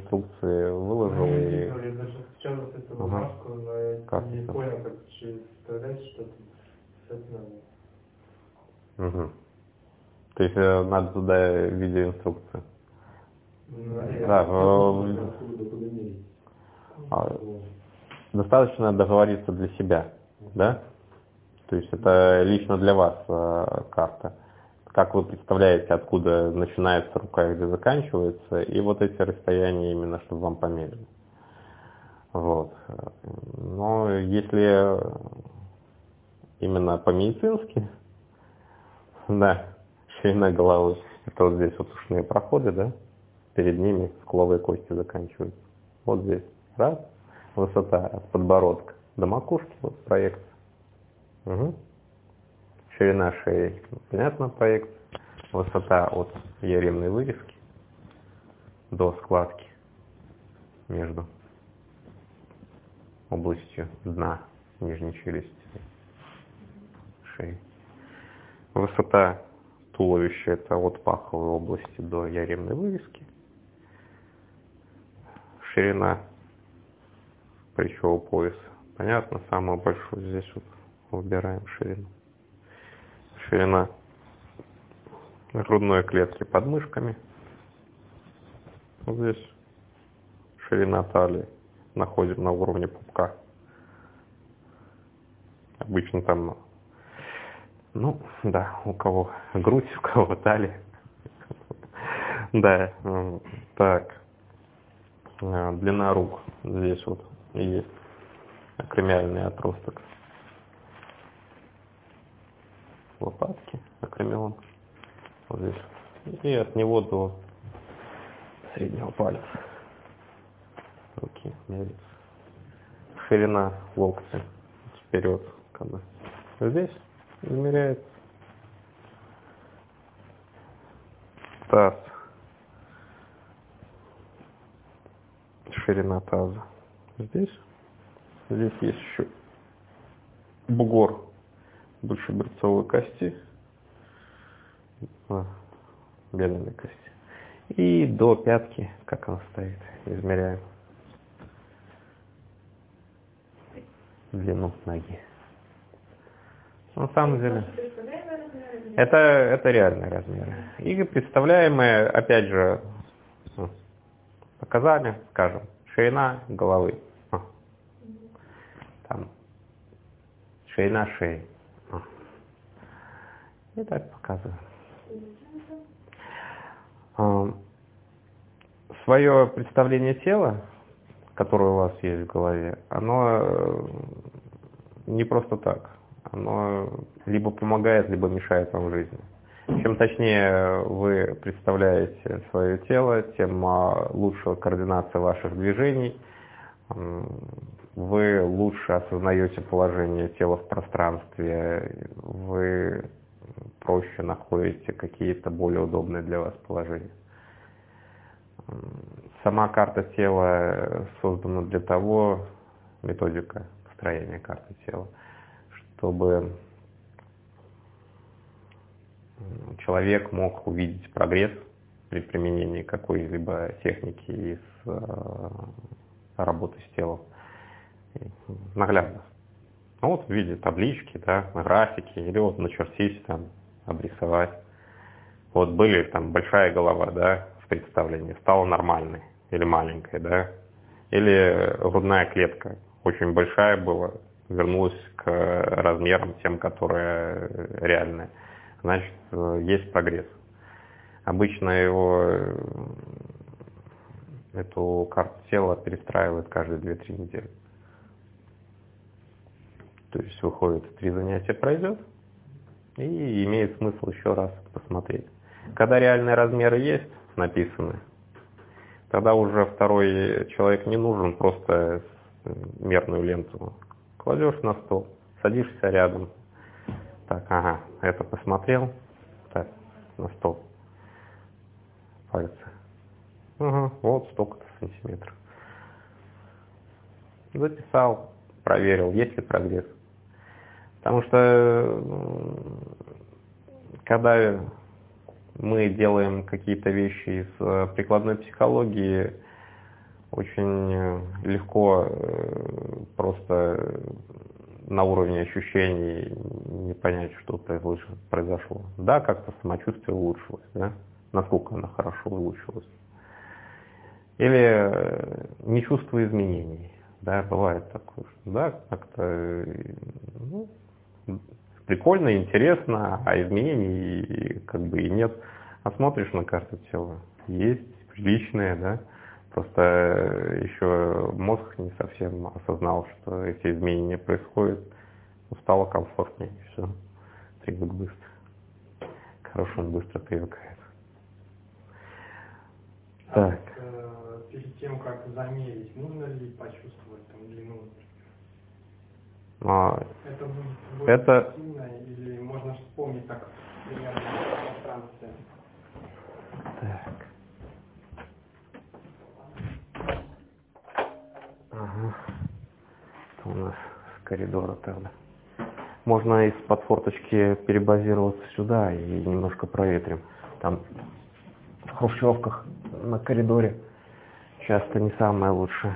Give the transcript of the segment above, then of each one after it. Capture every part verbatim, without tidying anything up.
инструкции выложил. Ну, и... я даже сейчас вот эту Ага. бумажку, но я Как не это? понял, как составлять что-то. Писать надо. Угу. То есть э, надо туда видеоинструкцию. Ну, Да, я- в- а, достаточно договориться для себя, да? То есть это лично для вас э, карта. Как вы представляете, откуда начинается рука и где заканчивается, и вот эти расстояния именно, чтобы вам померили. Вот. Но если именно по-медицински, да, ширина головы, это вот здесь вот ушные проходы, да, перед ними скуловые кости заканчиваются. Вот здесь, раз, высота от подбородка до макушки, вот проект. Угу. Ширина шеи, понятно, проект. Высота от яремной вырезки до складки между областью дна нижней челюсти, шеи. Высота туловища это от паховой области до яремной вырезки. Ширина плечевого пояса. Понятно, самую большую здесь вот выбираем ширину. Ширина грудной клетки под мышками. Вот здесь ширина талии находим на уровне пупка. Обычно там, ну, да, у кого грудь, у кого талия. Да, так. Длина рук. Здесь вот есть акромиальный отросток лопатки, акромион. Вот здесь. И от него до среднего пальца. Руки меряется. Ширина локтя вперед, когда здесь измеряется. Таз. Ширина таза. Здесь. Здесь есть еще бугор большеберцовой кости. Бедренной кости. И до пятки, как она стоит, измеряем длину ноги. На самом деле, это, это реальные размеры. И представляемые, опять же, показания, скажем, ширина головы, там, ширина шеи. И так показываем. Свое представление тела, которое у вас есть в голове, оно не просто так. Оно либо помогает, либо мешает вам в жизни. Чем точнее вы представляете свое тело, тем лучше координация ваших движений, вы лучше осознаете положение тела в пространстве, вы проще находите какие-то более удобные для вас положения. Сама карта тела создана для того, методика построения карты тела, чтобы человек мог увидеть прогресс при применении какой-либо техники из работы с телом наглядно. Ну вот в виде таблички, да, графики, или вот начертить, там, обрисовать. Вот были там большая голова, да, в представлении, стала нормальной или маленькой, да, или грудная клетка очень большая была, вернулась к размерам тем, которые реальные. Значит, есть прогресс. Обычно его, эту карту тела перестраивают каждые две-три недели. То есть выходит, три занятия пройдет, и имеет смысл еще раз посмотреть. Когда реальные размеры есть, написаны, тогда уже второй человек не нужен, просто мерную ленту кладешь на стол, садишься рядом. Так, ага, это посмотрел, так, на стол. Пальцы. Угу, вот столько-то сантиметров. Записал, проверил, есть ли прогресс. Потому что когда мы делаем какие-то вещи из прикладной психологии, очень легко просто на уровне ощущений не понять, что произошло. Да, как-то самочувствие улучшилось, да? Насколько оно хорошо улучшилось. Или не чувствую изменений. Да, бывает такое, что да, как-то ну, прикольно, интересно, а изменений как бы и нет. А смотришь на карту тела, есть приличные, да, просто еще мозг не совсем осознал, что эти изменения происходят, стало комфортнее, и все, привык быстро. К хорошему быстро привыкает. А Так. вот, э, перед тем, как замерить, нужно ли почувствовать там длину? А, это будет более это... сильно или можно вспомнить так примерно пространстве? Так. Ага. Это у нас с коридора тогда. Можно из-под форточки перебазироваться сюда и немножко проветрим. Там в хрущевках на коридоре часто не самое лучшее.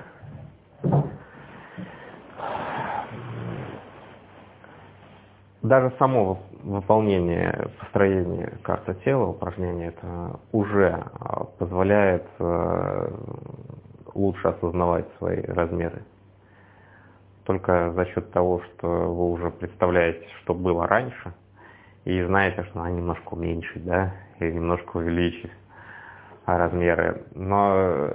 Даже само выполнение построения карты тела, упражнение, это уже позволяет лучше осознавать свои размеры. Только за счет того, что вы уже представляете, что было раньше, и знаете, что надо немножко уменьшить, да, или немножко увеличить размеры. Но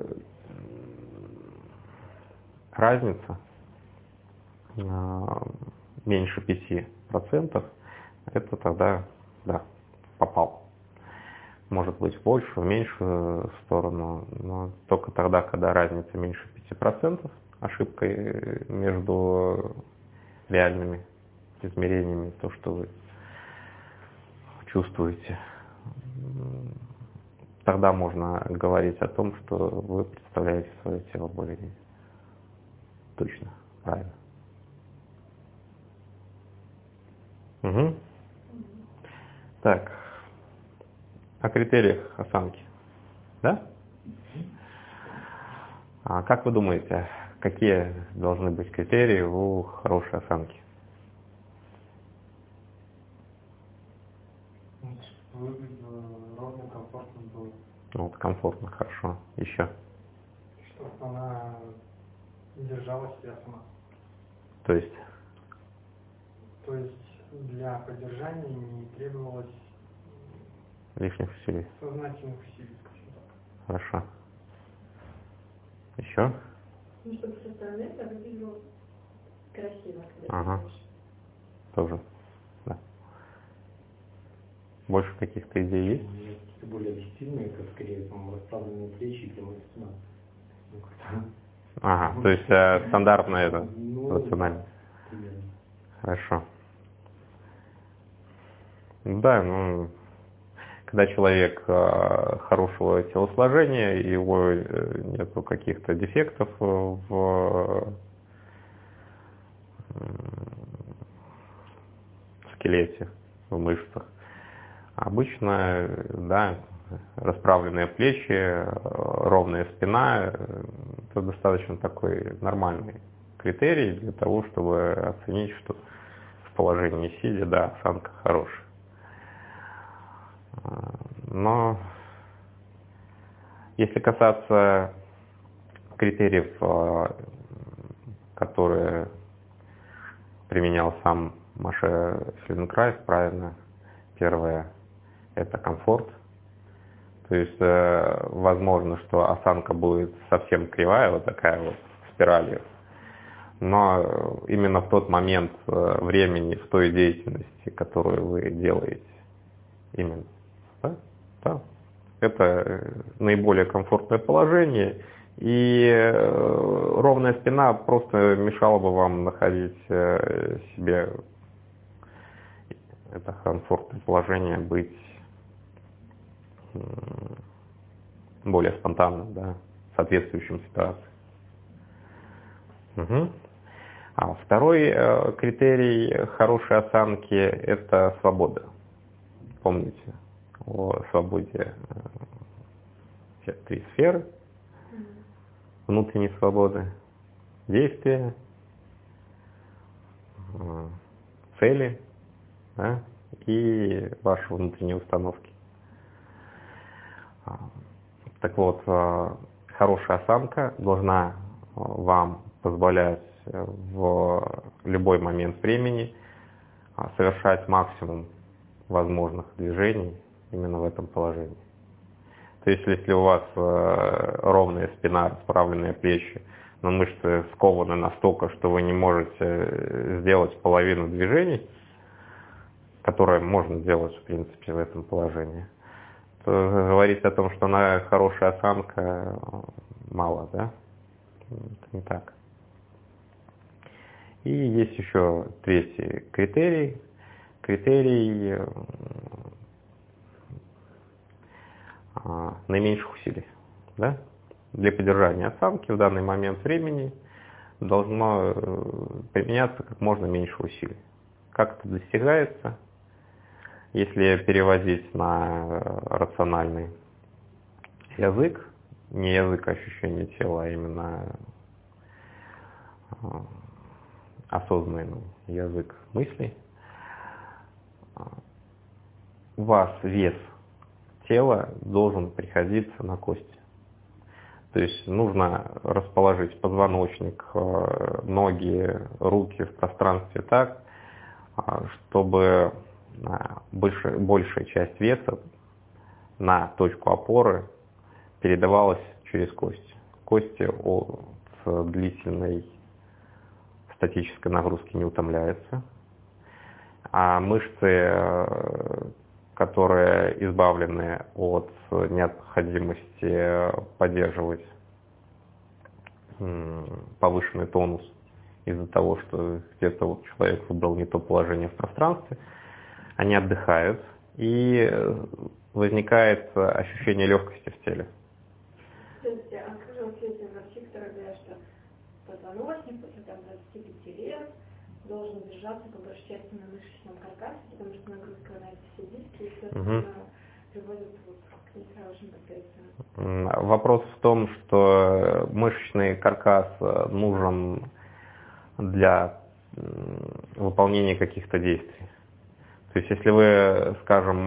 разница меньше пяти процентов, это тогда, да, попал. Может быть, в большую, в меньшую сторону, но только тогда, когда разница меньше пяти процентов, ошибкой между реальными измерениями, то, что вы чувствуете, тогда можно говорить о том, что вы представляете свое тело более точно, правильно. Угу. Так, о критериях осанки, да? А как вы думаете, какие должны быть критерии у хорошей осанки? Выглядело ровно, комфортно было. Вот, комфортно, хорошо. Еще? Чтобы она держала себя сама. То есть? То есть для поддержания не требовалось Лишних усилий. Сознательных усилий, скажем так. Хорошо. Еще? Ну, чтобы со стороны это выглядело красиво. Ага. Тоже. Да. Больше каких-то идей есть? Нет, какие-то более объективные, это скорее там расправленные плечи и прямая спина. Ну, как-то. Ага, то есть э, стандартно это, ну, рационально. Примерно. Хорошо. Да, ну, когда человек э, хорошего телосложения, его э, нету каких-то дефектов в э, скелете, в мышцах, обычно, да, расправленные плечи, ровная спина, это достаточно такой нормальный критерий для того, чтобы оценить, что в положении сидя, да, осанка хорошая. Но если касаться критериев, которые применял сам Моше Фельденкрайс, правильно, первое – это комфорт. То есть э, возможно, что осанка будет совсем кривая, вот такая вот спиралью, но именно в тот момент э, времени, в той деятельности, которую вы делаете, именно, да? Да. Это наиболее комфортное положение, и э, ровная спина просто мешала бы вам находить э, себе это комфортное положение, быть более спонтанным, да, соответствующим ситуации. Угу. А второй э, критерий хорошей осанки – это свобода. Помните о свободе э, три сферы. внутренней свободы, действия, цели, да, и ваши внутренние установки. Так вот, хорошая осанка должна вам позволять в любой момент времени совершать максимум возможных движений именно в этом положении. То есть, если у вас ровная спина, расправленные плечи, но мышцы скованы настолько, что вы не можете сделать половину движений, которые можно сделать, в принципе, в этом положении, то говорить о том, что она хорошая осанка, мало, да? Это не так. И есть еще третий критерий. Критерий наименьших усилий. Да? Для поддержания осанки в данный момент времени должно применяться как можно меньше усилий. Как это достигается? Если переводить на рациональный язык, не язык ощущения тела, а именно осознанный язык мыслей, у вас вес тела должен приходиться на кости. То есть нужно расположить позвоночник, ноги, руки в пространстве так, чтобы большая, большая часть веса на точку опоры передавалась через кости. Кости от длительной статической нагрузки не утомляются, а мышцы, которые избавлены от необходимости поддерживать повышенный тонус из-за того, что где-то вот человек выбрал не то положение в пространстве, они отдыхают, и возникает ощущение легкости в теле. Скажите, а скажи, вот есть врачи, которые говорят, что позвоночник после там, двадцати пяти лет должен держаться по большей части на мышечном каркасе, потому что нагрузка на эти все диски, и, соответственно, угу. приводит вот к нехорошим последствиям. Вопрос в том, что мышечный каркас нужен для выполнения каких-то действий. То есть, если вы, скажем,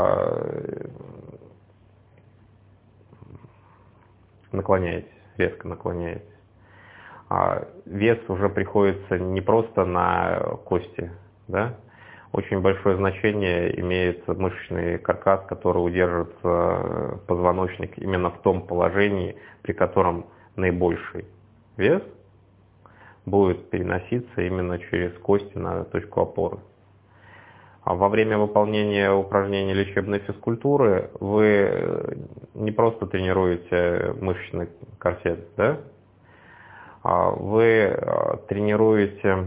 наклоняетесь, резко наклоняетесь, вес уже приходится не просто на кости, да? Очень большое значение имеет мышечный каркас, который удержит позвоночник именно в том положении, при котором наибольший вес будет переноситься именно через кости на точку опоры. А во время выполнения упражнений лечебной физкультуры вы не просто тренируете мышечный корсет, да? Вы тренируете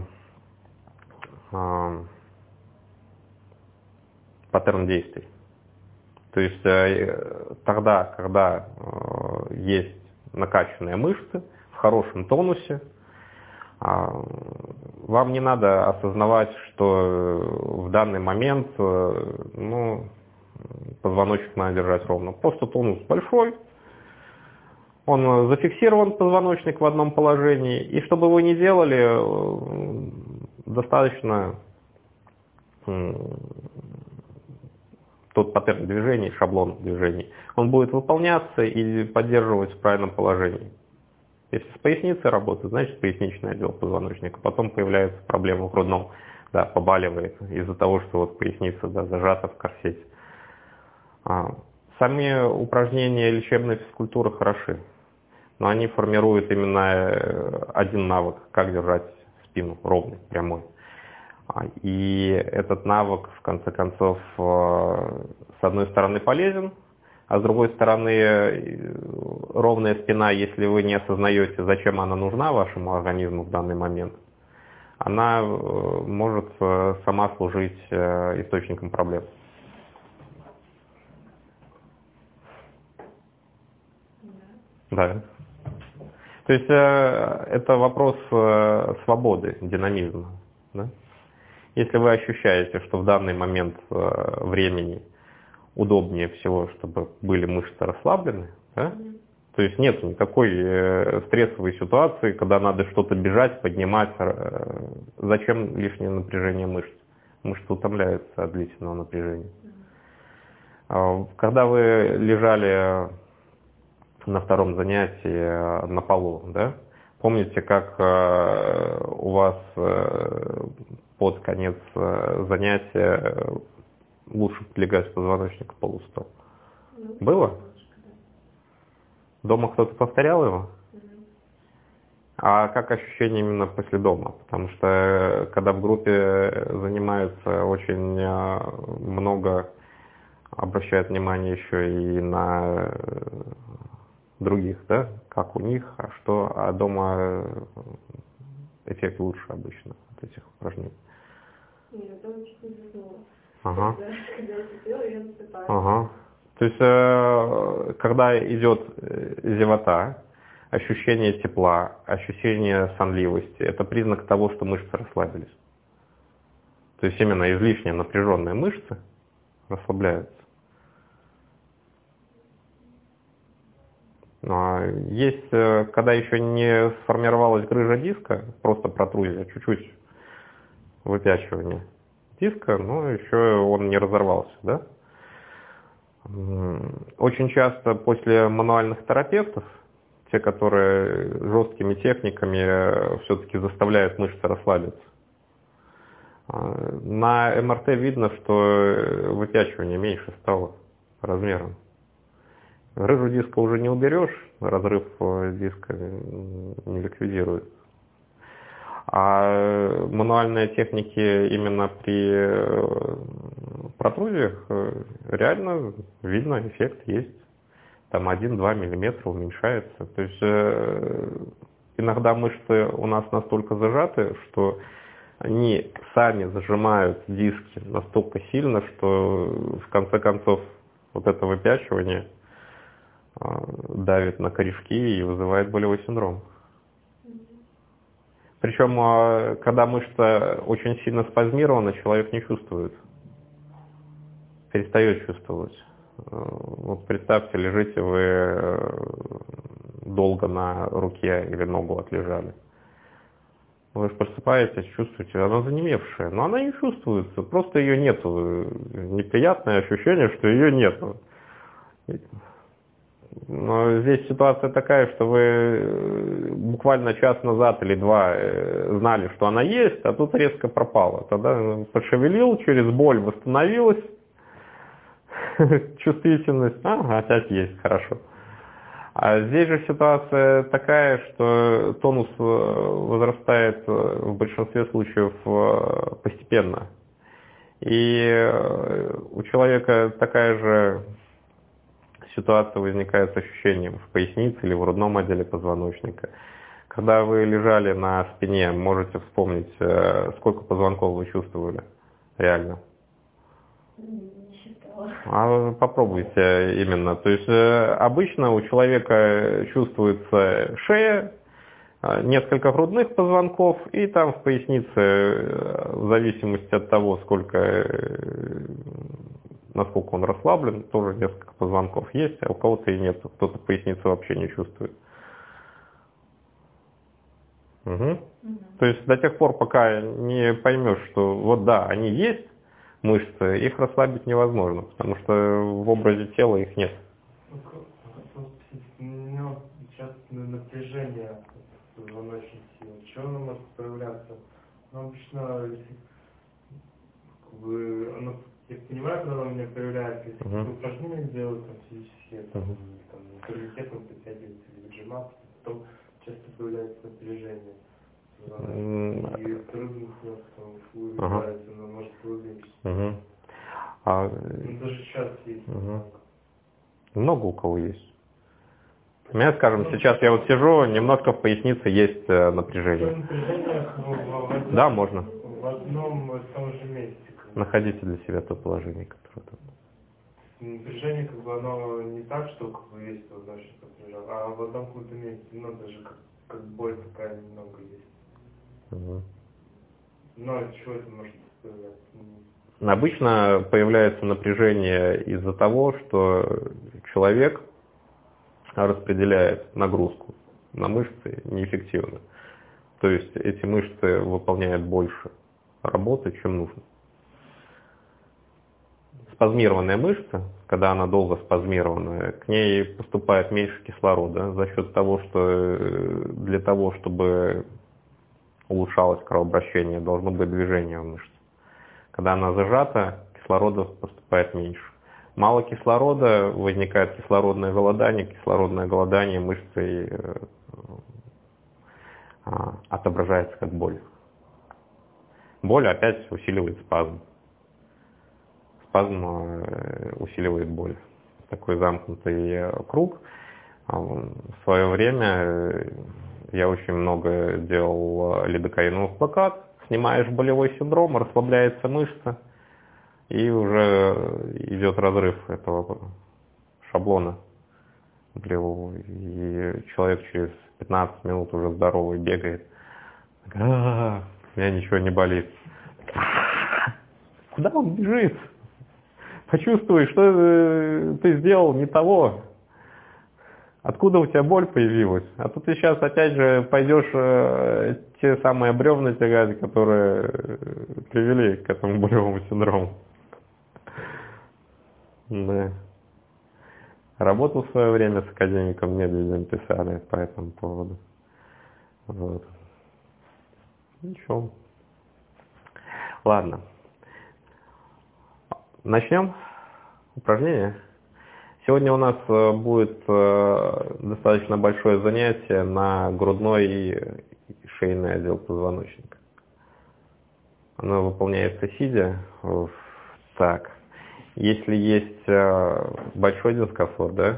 паттерн действий. То есть тогда, когда есть накачанные мышцы в хорошем тонусе, вам не надо осознавать, что в данный момент ну, позвоночник надо держать ровно. Просто тонус большой, он зафиксирован, позвоночник, в одном положении. И чтобы вы не делали, достаточно тот паттерн движений, шаблон движений, он будет выполняться и поддерживаться в правильном положении. Если с поясницей работает, значит поясничный отдел позвоночника. Потом появляются проблемы в грудном, да, побаливает из-за того, что вот поясница, да, зажата в корсете. А, сами упражнения лечебной физкультуры хороши, но они формируют именно один навык, как держать спину ровной, прямой. И этот навык, в конце концов, с одной стороны полезен, а с другой стороны, ровная спина, если вы не осознаете, зачем она нужна вашему организму в данный момент, она может сама служить источником проблем. Да. То есть это вопрос свободы, динамизма. Да? Если вы ощущаете, что в данный момент времени удобнее всего, чтобы были мышцы расслаблены, да, То есть нет никакой э, стрессовой ситуации, когда надо что-то бежать, поднимать. Э, зачем лишнее напряжение мышц? Мышцы утомляются от длительного напряжения. Э, когда вы лежали на втором занятии на полу, да, помните, как э, у вас э, под конец э, занятия лучше прилегать позвоночник к полу стал? Было? Дома кто-то повторял его? А как ощущение именно после дома? Потому что когда в группе занимаются, очень много обращают внимание еще и на других, да? Как у них, а что, а дома эффект лучше обычно от этих упражнений. Нет, дома чуть не заснула. Ага. Когда я сидела, я засыпаю. Ага. То есть, э, когда идет зевота, ощущение тепла, ощущение сонливости, это признак того, что мышцы расслабились. То есть именно излишне напряженные мышцы расслабляются. Есть, когда еще не сформировалась грыжа диска, просто протрузия, чуть-чуть выпячивание диска, но еще он не разорвался, да? Очень часто после мануальных терапевтов, те, которые жесткими техниками все-таки заставляют мышцы расслабиться, на эм эр тэ видно, что выпячивание меньше стало по размерам. Грыжу диска уже не уберешь, разрыв диска не ликвидирует. А мануальные техники именно при протрузиях реально видно, эффект есть. Там один-два миллиметра уменьшается. То есть иногда мышцы у нас настолько зажаты, что они сами зажимают диски настолько сильно, что в конце концов вот это выпячивание давит на корешки и вызывает болевой синдром. Причем, когда мышца очень сильно спазмирована, человек не чувствует, перестает чувствовать. Вот представьте, лежите вы долго на руке или ногу отлежали. Вы же просыпаетесь, чувствуете, она занемевшая, но она не чувствуется, просто ее нету. Неприятное ощущение, что ее нету. Но здесь ситуация такая, что вы буквально час назад или два знали, что она есть, а тут резко пропала. Тогда пошевелил, через боль восстановилась, чувствительность, а, опять есть, хорошо. А здесь же ситуация такая, что тонус возрастает в большинстве случаев постепенно. И у человека такая же ситуация возникает с ощущением в пояснице или в грудном отделе позвоночника. Когда вы лежали на спине, можете вспомнить, сколько позвонков вы чувствовали реально? Не считала. А попробуйте именно. То есть обычно у человека чувствуется шея, несколько грудных позвонков, и там в пояснице, в зависимости от того, сколько, насколько он расслаблен, тоже несколько позвонков есть, а у кого-то и нет, кто-то поясницу вообще не чувствует. Угу. Угу. То есть до тех пор, пока не поймешь, что вот да, они есть, мышцы, их расслабить невозможно, потому что в образе тела их нет. Ну, сейчас напряжение позвоночной силы. Чего оно может проявляться? Ну, обычно, если как бы, оно, я понимаю, когда оно у меня проявляется, если uh-huh. упражнения делаю, там, физические, там, uh-huh. там, турникетом подтягиваться или отжиматься, потом часто появляется напряжение. Mm-hmm. И трудно выбирается, uh-huh. но может увеличиться. Uh-huh. А... Ну, даже сейчас есть. Uh-huh. Много у кого есть. У меня, скажем, сейчас я вот сижу, немножко в пояснице есть э, напряжение. Напряжение в, в, да, можно. В одном и том же месте. Находите для себя то положение, которое тут. Напряжение, как бы, оно не так, что как бы есть позвоночник напряжен, а в одном каком-то месте, ну, даже как, как боль такая немного есть. Угу. Но от чего это может появляться? Обычно появляется напряжение из-за того, что человек распределяет нагрузку на мышцы неэффективно. То есть эти мышцы выполняют больше работы, чем нужно. Спазмированная мышца, когда она долго спазмированная, к ней поступает меньше кислорода за счет того, что для того, чтобы улучшалось кровообращение, должно быть движение в мышце. Когда она зажата, кислорода поступает меньше. Мало кислорода, возникает кислородное голодание, кислородное голодание мышцы отображается как боль. Боль опять усиливает спазм. Спазм усиливает боль. Такой замкнутый круг. В свое время я очень много делал лидокаиновых блокад. Снимаешь болевой синдром, расслабляется мышца, и уже идет разрыв этого шаблона болевого. И человек через пятнадцать минут уже здоровый бегает. А, у меня ничего не болит. Куда он бежит? Почувствуй, что ты сделал не того. Откуда у тебя боль появилась? А тут ты сейчас опять же пойдешь э, те самые бревна тягать, которые привели к этому болевому синдрому. Да. Работал в свое время с академиком Медведем, писали по этому поводу. Вот. Ничего. Ладно. Начнем упражнение. Сегодня у нас будет достаточно большое занятие на грудной и шейный отдел позвоночника. Оно выполняется сидя. Так. Если есть большой дискомфорт, да,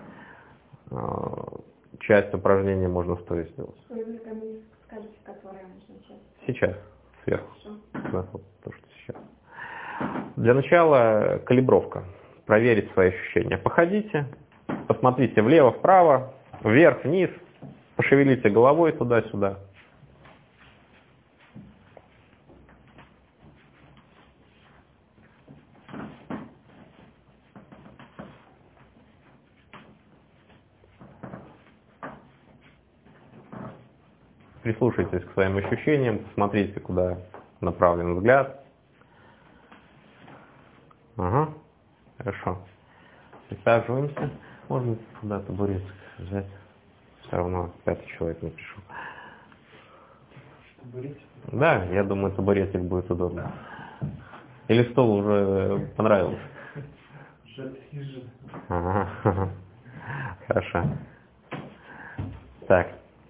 часть упражнения можно стоя сделать. Скажите, которое нужно сейчас? Сейчас, сверху. Да, вот то, что сейчас. Для начала калибровка. Проверить свои ощущения. Походите, посмотрите влево, вправо, вверх, вниз, пошевелите головой туда-сюда. Прислушайтесь к своим ощущениям, посмотрите, куда направлен взгляд. Ага, хорошо. Присаживаемся. Можно туда табуретик взять. Все равно пятый человек не пришел. Табуретик? Да, я думаю, табуретик будет удобно. Или стол уже понравился? Уже отлежит. Ага. Хорошо. Так.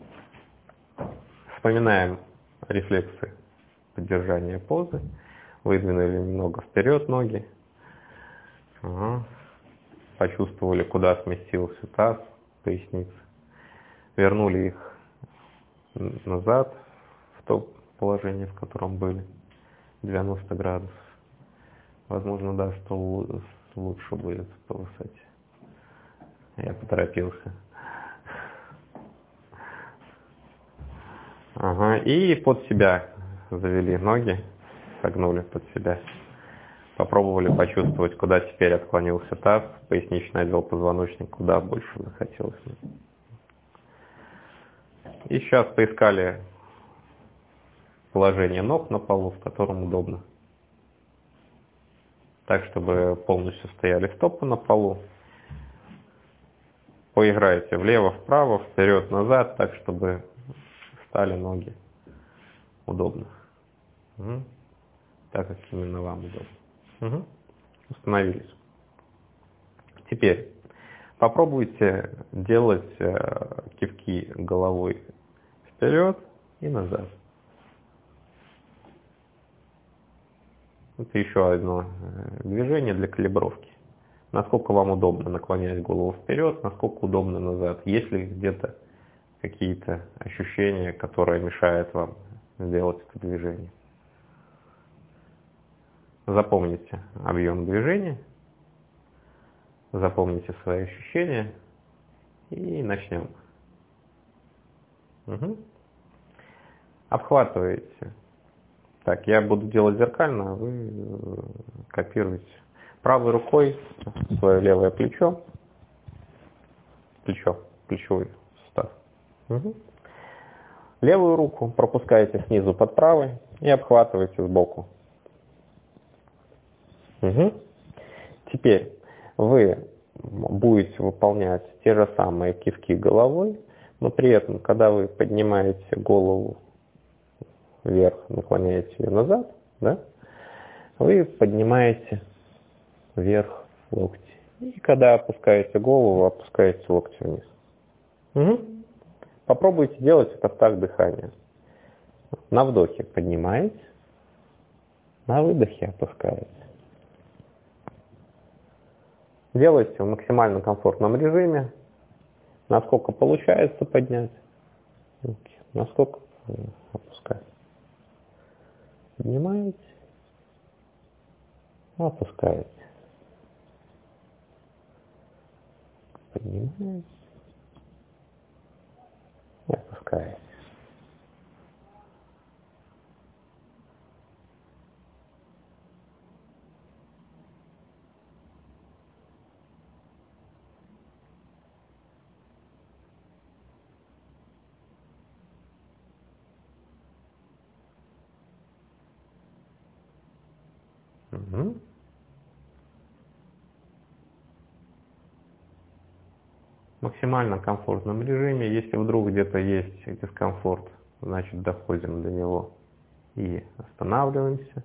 Вспоминаем рефлексы поддержания позы. Выдвинули немного вперед ноги. Ага. Почувствовали, куда сместился таз, поясница. Вернули их назад в то положение, в котором были. девяносто градусов. Возможно, да, что лучше будет по высоте. Я поторопился. Ага. И под себя завели ноги, согнули под себя. Попробовали почувствовать, куда теперь отклонился таз, поясничный отдел позвоночника, куда больше захотелось. И сейчас поискали положение ног на полу, в котором удобно. Так, чтобы полностью стояли стопы на полу. Поиграйте влево-вправо, вперед-назад, так, чтобы стали ноги удобно. Угу. Так, как именно вам удобно. Угу. Установились. Теперь попробуйте делать э, кивки головой вперед и назад. Это еще одно движение для калибровки. Насколько вам удобно наклонять голову вперед, насколько удобно назад. Есть ли где-то какие-то ощущения, которые мешают вам сделать это движение. Запомните объем движения, запомните свои ощущения и начнем. Угу. Обхватываете. Так, я буду делать зеркально, а вы копируете. Правой рукой свое левое плечо. плечо, плечевой сустав. Угу. Левую руку пропускаете снизу под правой и обхватываете сбоку. Угу. Теперь вы будете выполнять те же самые кивки головой, но при этом, когда вы поднимаете голову вверх, наклоняете ее назад, да, вы поднимаете вверх локти. И когда опускаете голову, опускаете локти вниз. Угу. Попробуйте делать это в такт дыхания. На вдохе поднимаете, на выдохе опускаете. Делайте в максимально комфортном режиме. Насколько получается поднять, насколько опускать. Поднимаете, опускаете. Поднимаете и опускаете. Угу. В максимально комфортном режиме. Если вдруг где-то есть дискомфорт, значит доходим до него и останавливаемся.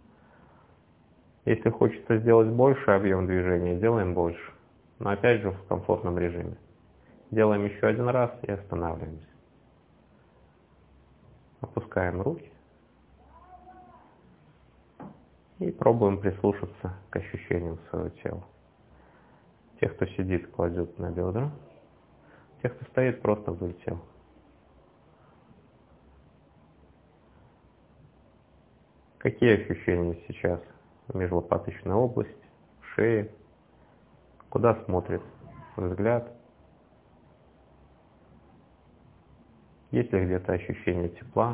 Если хочется сделать больше объем движения, делаем больше. Но опять же в комфортном режиме. Делаем еще один раз и останавливаемся. Опускаем руки. И пробуем прислушаться к ощущениям своего тела. Те, кто сидит, кладет на бедра. Те, кто стоит, просто вдоль тела. Какие ощущения сейчас в межлопаточной области, в шее? Куда смотрит взгляд? Есть ли где-то ощущение тепла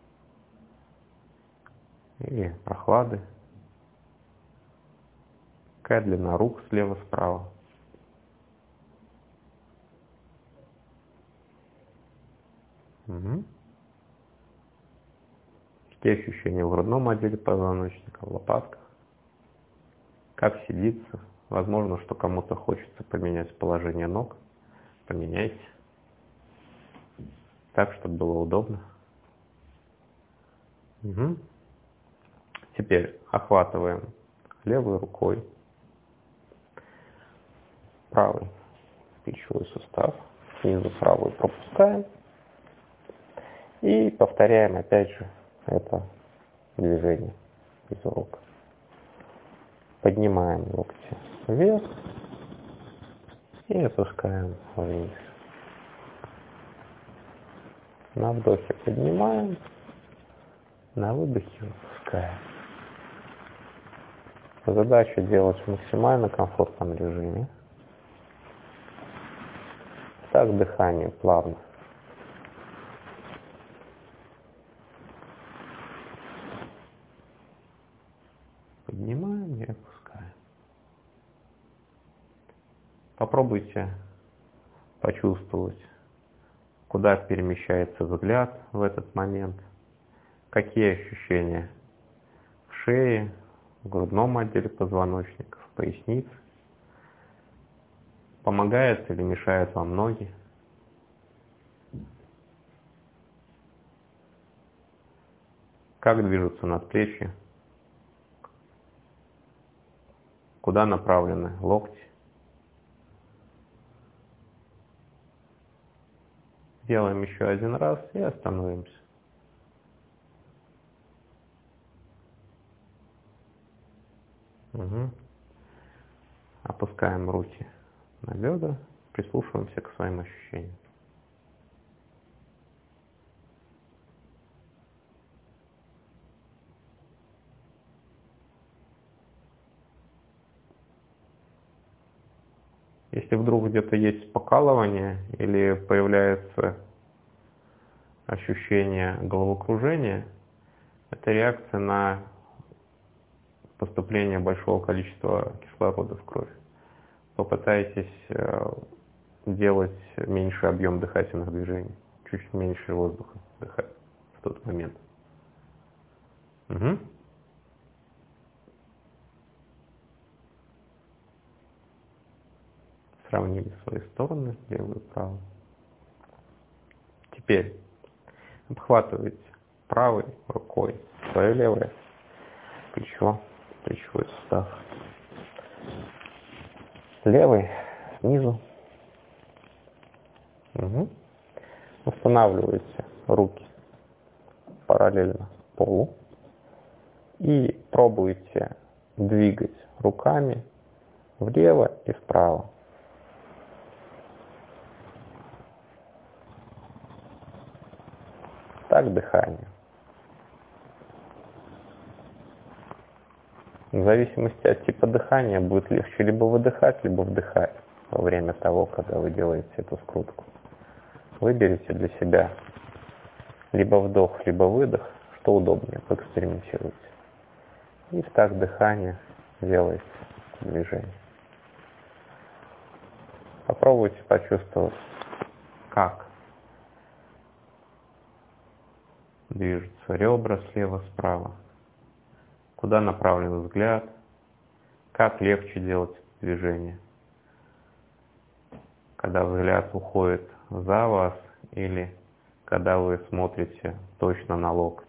или прохлады? Какая длина рук слева-справа? Угу. Какие ощущения в грудном отделе позвоночника, в лопатках? Как сидится? Возможно, что кому-то хочется поменять положение ног. Поменяйте. Так, чтобы было удобно. Угу. Теперь охватываем левой рукой правый плечевой сустав, снизу правую пропускаем и повторяем опять же это движение из рук. Поднимаем локти вверх и опускаем вниз. На вдохе поднимаем, на выдохе опускаем. Задача делать в максимально комфортном режиме. Так дыхание плавно. Поднимаем и опускаем. Попробуйте почувствовать, куда перемещается взгляд в этот момент, какие ощущения в шее, в грудном отделе позвоночника, в пояснице. Помогает или мешает вам ноги? Как движутся надплечья? Куда направлены локти? Делаем еще один раз и остановимся. Угу. Опускаем руки на бедра, прислушиваемся к своим ощущениям. Если вдруг где-то есть покалывание или появляется ощущение головокружения, это реакция на поступление большого количества кислорода в кровь. Попытайтесь делать меньший объем дыхательных движений, чуть меньше воздуха дыхать в тот момент. Угу. Сравнили свои стороны, левую и правую. Теперь обхватываете правой рукой свое левое плечо, плечевой сустав. Левый снизу. Угу. Устанавливаете руки параллельно полу и пробуете двигать руками влево и вправо. Так дыхание. В зависимости от типа дыхания будет легче либо выдыхать, либо вдыхать во время того, когда вы делаете эту скрутку. Выберите для себя либо вдох, либо выдох, что удобнее, поэкспериментируйте. И в такт дыхания делайте движение. Попробуйте почувствовать, как движутся ребра слева-справа, куда направлен взгляд, как легче делать движение, когда взгляд уходит за вас или когда вы смотрите точно на локоть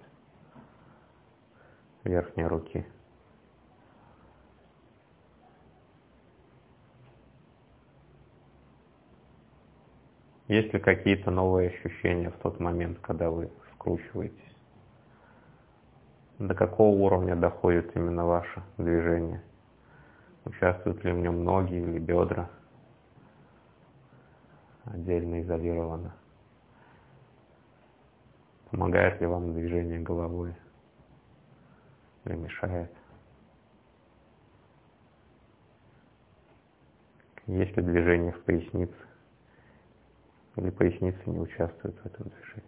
верхней руки. Есть ли какие-то новые ощущения в тот момент, когда вы скручиваетесь? До какого уровня доходит именно ваше движение? Участвуют ли в нем ноги или бедра? Отдельно изолировано. Помогает ли вам движение головой? Или мешает? Есть ли движение в пояснице? Или поясница не участвует в этом движении?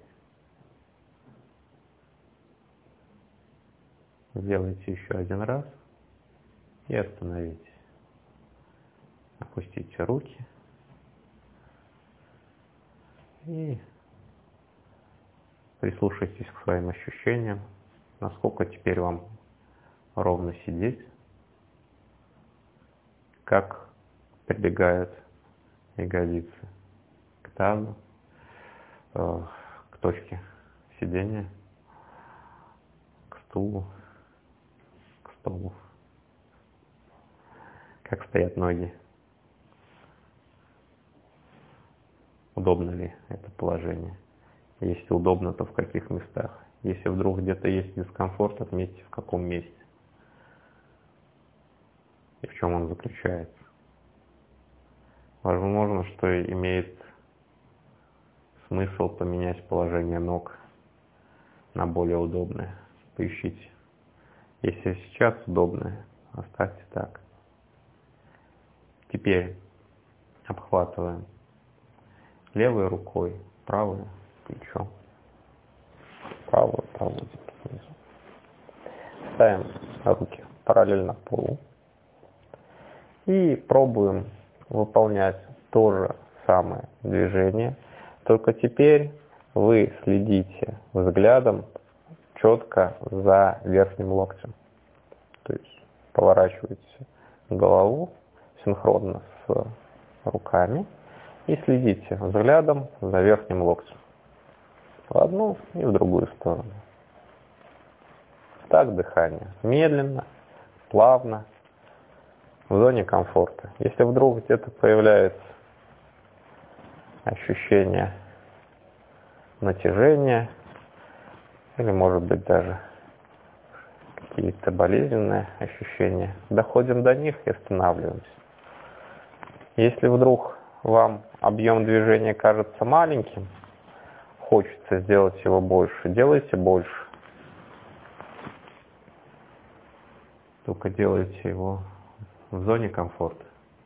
Сделайте еще один раз и остановитесь. Опустите руки и прислушайтесь к своим ощущениям, насколько теперь вам ровно сидеть, как прилегают ягодицы к тазу, э, к точке сидения, к стулу, к столу, как стоят ноги. Удобно ли это положение? Если удобно, то в каких местах? Если вдруг где-то есть дискомфорт, отметьте, в каком месте и в чем он заключается. Возможно, что имеет смысл поменять положение ног на более удобное. Поищите. Если сейчас удобное, оставьте так. Теперь обхватываем левой рукой правое плечо. Правую, правую снизу. Ставим руки параллельно полу. И пробуем выполнять то же самое движение. Только теперь вы следите взглядом четко за верхним локтем. То есть поворачиваете голову синхронно с руками и следите взглядом за верхним локтем. В одну и в другую сторону. Так дыхание. Медленно, плавно, в зоне комфорта. Если вдруг где-то появляется ощущение натяжения, или может быть даже какие-то болезненные ощущения, доходим до них и останавливаемся. Если вдруг вам объем движения кажется маленьким, хочется сделать его больше, делайте больше. Только делайте его в зоне комфорта.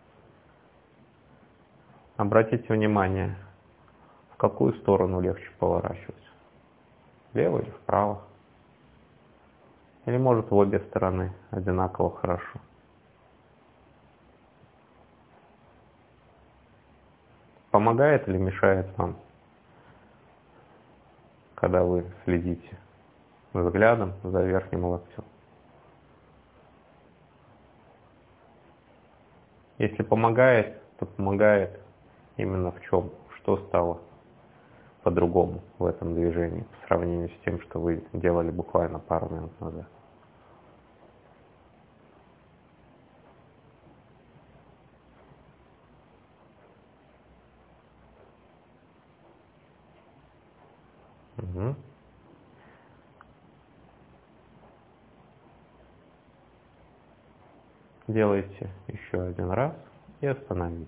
Обратите внимание, в какую сторону легче поворачивать. Влево или вправо. Или может в обе стороны одинаково хорошо. помогает или мешает вам, когда вы следите взглядом за верхним локтем? Если помогает, то помогает именно в чем? Что стало по-другому в этом движении по сравнению с тем, что вы делали буквально пару минут назад? Угу. Делайте еще один раз и остановитесь.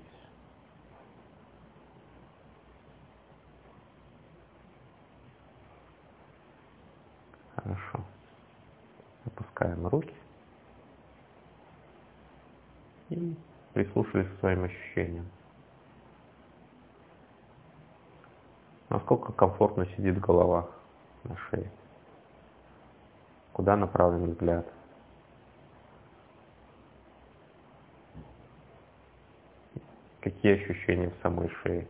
Хорошо. Опускаем руки и прислушались к своим ощущениям. Насколько комфортно сидит голова на шее? Куда направлен взгляд? Какие ощущения в самой шее?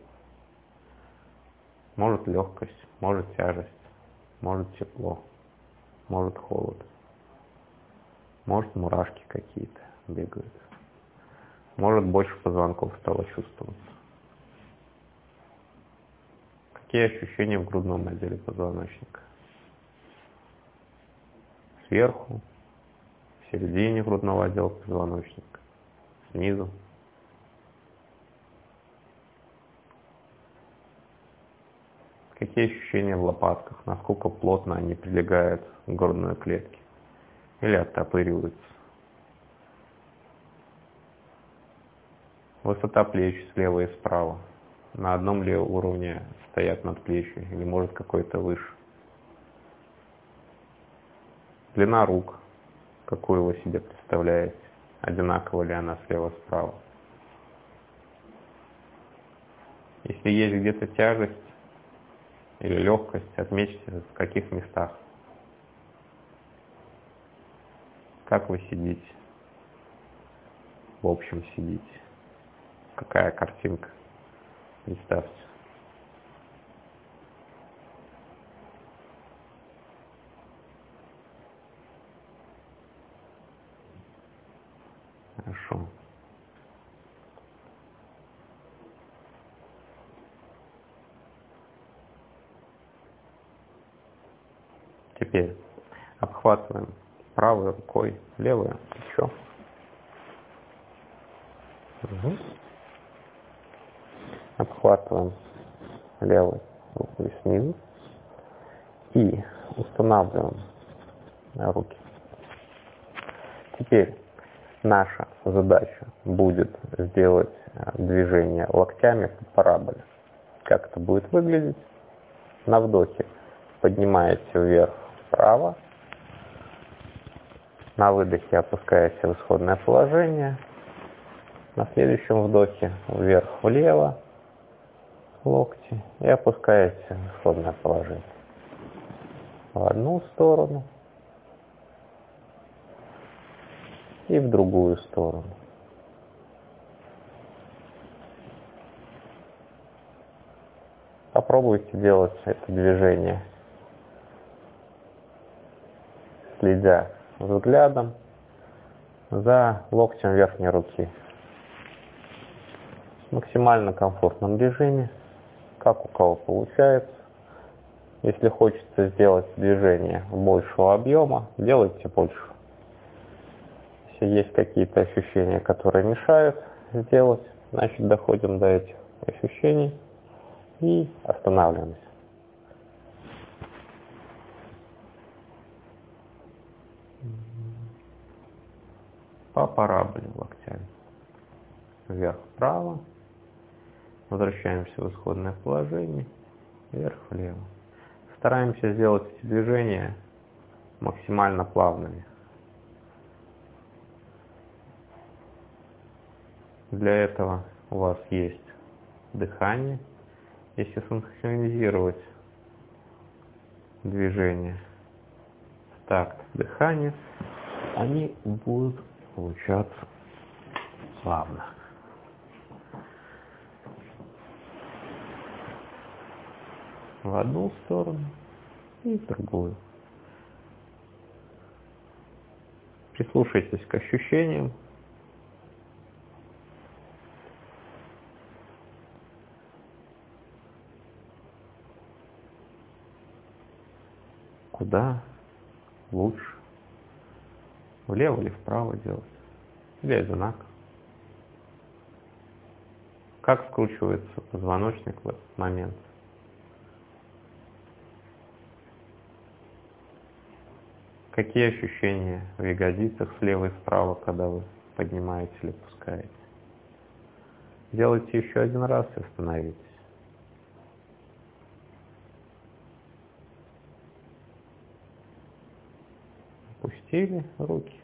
Может легкость, может тяжесть, может тепло, может холод, может мурашки какие-то бегают, может больше позвонков стало чувствоваться. Какие ощущения в грудном отделе позвоночника? Сверху, в середине грудного отдела позвоночника, снизу. Какие ощущения в лопатках, насколько плотно они прилегают к грудной клетке или оттопыриваются. Высота плеч слева и справа. На одном ли уровне стоят надплечья или может какой-то выше. Длина рук, какую вы себе представляете, одинакова ли она слева-справа. Если есть где-то тяжесть или легкость, отметьте, в каких местах. Как вы сидите? В общем сидите. Какая картинка? Представьте. Хорошо. Теперь обхватываем правой рукой левое плечо. Угу. Обхватываем левой рукой снизу и устанавливаем руки. Теперь наша задача будет сделать движение локтями по параболе. Как это будет выглядеть? На вдохе поднимаете вверх вправо, на выдохе опускаете в исходное положение, на следующем вдохе вверх-влево локти и опускаете в исходное положение. В одну сторону и в другую сторону. Попробуйте делать это движение, следя взглядом за локтем верхней руки. В максимально комфортном движении, как у кого получается. Если хочется сделать движение большего объема, делайте больше. Если есть какие-то ощущения, которые мешают сделать, значит доходим до этих ощущений и останавливаемся. По параболе локтями. Вверх-вправо. Возвращаемся в исходное положение. Вверх-влево. Стараемся сделать эти движения максимально плавными. Для этого у вас есть дыхание. Если синхронизировать движение в такт дыхания, они будут получаться плавно. в одну сторону и в другую. Прислушайтесь к ощущениям. Куда лучше? Влево или вправо делать? Или одинаково? Как скручивается позвоночник в этот момент? Какие ощущения в ягодицах слева и справа, когда вы поднимаете или опускаете? Делайте еще один раз и остановитесь. Опустили руки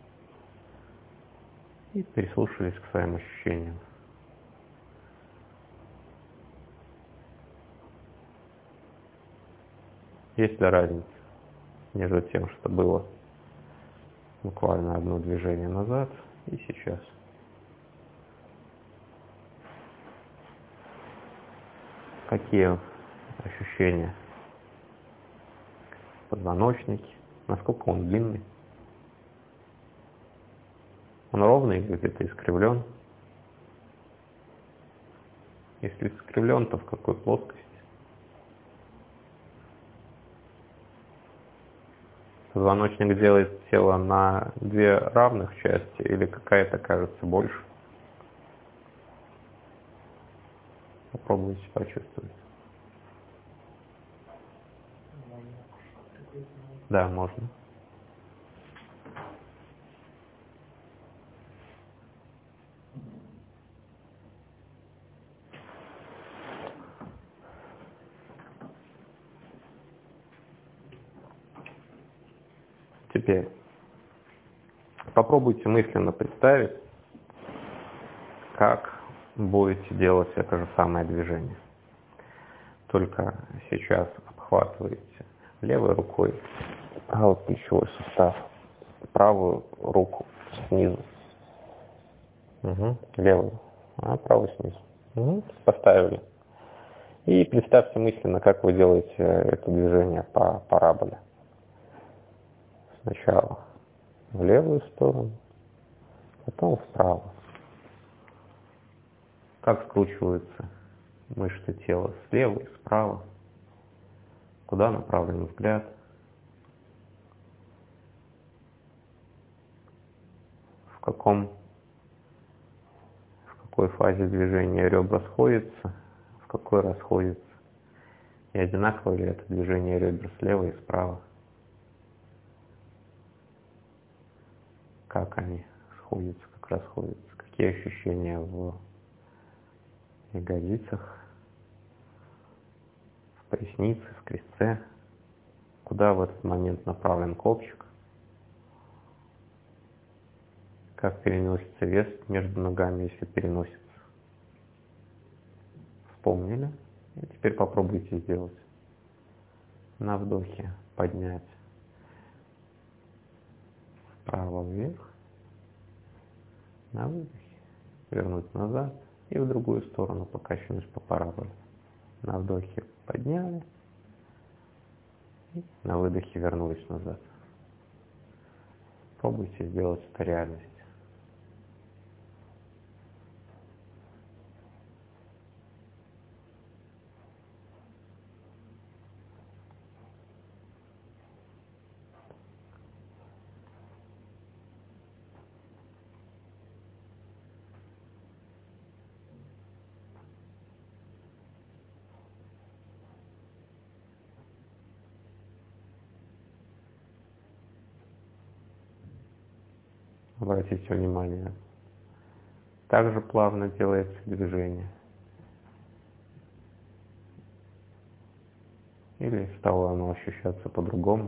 и прислушались к своим ощущениям. Есть ли разница между тем, что было буквально одно движение назад и сейчас? Какие ощущения в позвоночнике? Насколько он длинный? Он ровный или где-то искривлен? Если искривлен, то в какой плоскости? Позвоночник делает тело на две равных части или какая-то кажется больше? Попробуйте почувствовать. Да, можно. Теперь попробуйте мысленно представить, как будете делать это же самое движение. Только сейчас обхватываете левой рукой правый плечевой сустав, правую руку снизу, угу. Левую, а правую снизу. Угу. Поставили. И представьте мысленно, как вы делаете это движение по параболе. Сначала в левую сторону, потом вправо. Как скручиваются мышцы тела слева и справа, куда направлен взгляд, в каком, в какой фазе движения ребра сходятся, в какой расходятся, и одинаково ли это движение ребер слева и справа. Как они сходятся, как расходятся, какие ощущения в ягодицах, в пояснице, в крестце, куда в этот момент направлен копчик, как переносится вес между ногами, если переносится. Вспомнили? И теперь попробуйте сделать. На вдохе поднять вправо вверх, на выдохе вернуть назад и в другую сторону покачиваясь по параболе. На вдохе подняли, и на выдохе вернулись назад. Пробуйте сделать это реальностью. Обратите внимание, также плавно делается движение. Или стало оно ощущаться по-другому.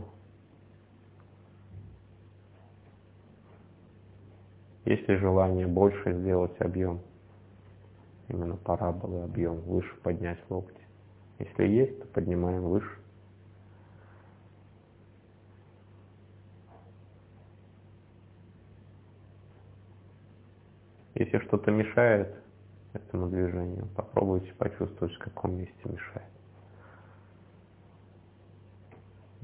Есть ли желание больше сделать объем, именно параболы, объем, выше поднять локти? Если есть, то поднимаем выше. Если что-то мешает этому движению, попробуйте почувствовать, в каком месте мешает.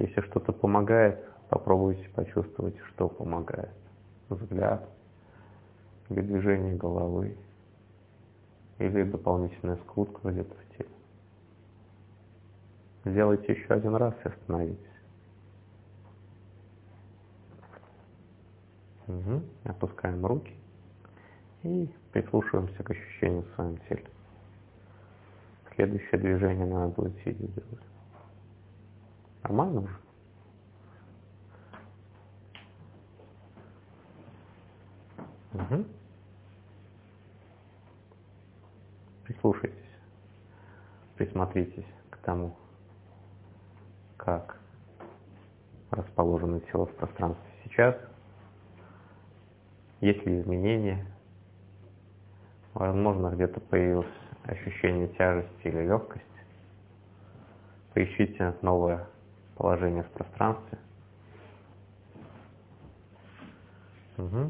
Если что-то помогает, попробуйте почувствовать, что помогает. Взгляд, или движение головы, или дополнительная скрутка где-то в теле. Сделайте еще один раз и остановитесь. Угу. Опускаем руки и прислушиваемся к ощущениям в своем теле. Следующее движение надо будет сидя делать. Нормально уже? Угу. Прислушайтесь, присмотритесь к тому, как расположено тело в пространстве сейчас. Есть ли изменения? Возможно, где-то появилось ощущение тяжести или легкости. Поищите новое положение в пространстве. Угу.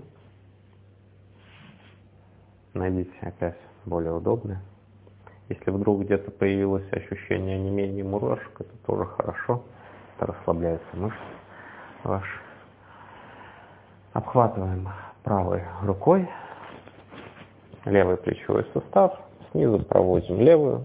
Найдите опять более удобное. Если вдруг где-то появилось ощущение онемения мурашек, это тоже хорошо. Это расслабляются мышцы ваши. Обхватываем правой рукой левый плечевой сустав. Снизу проводим левую.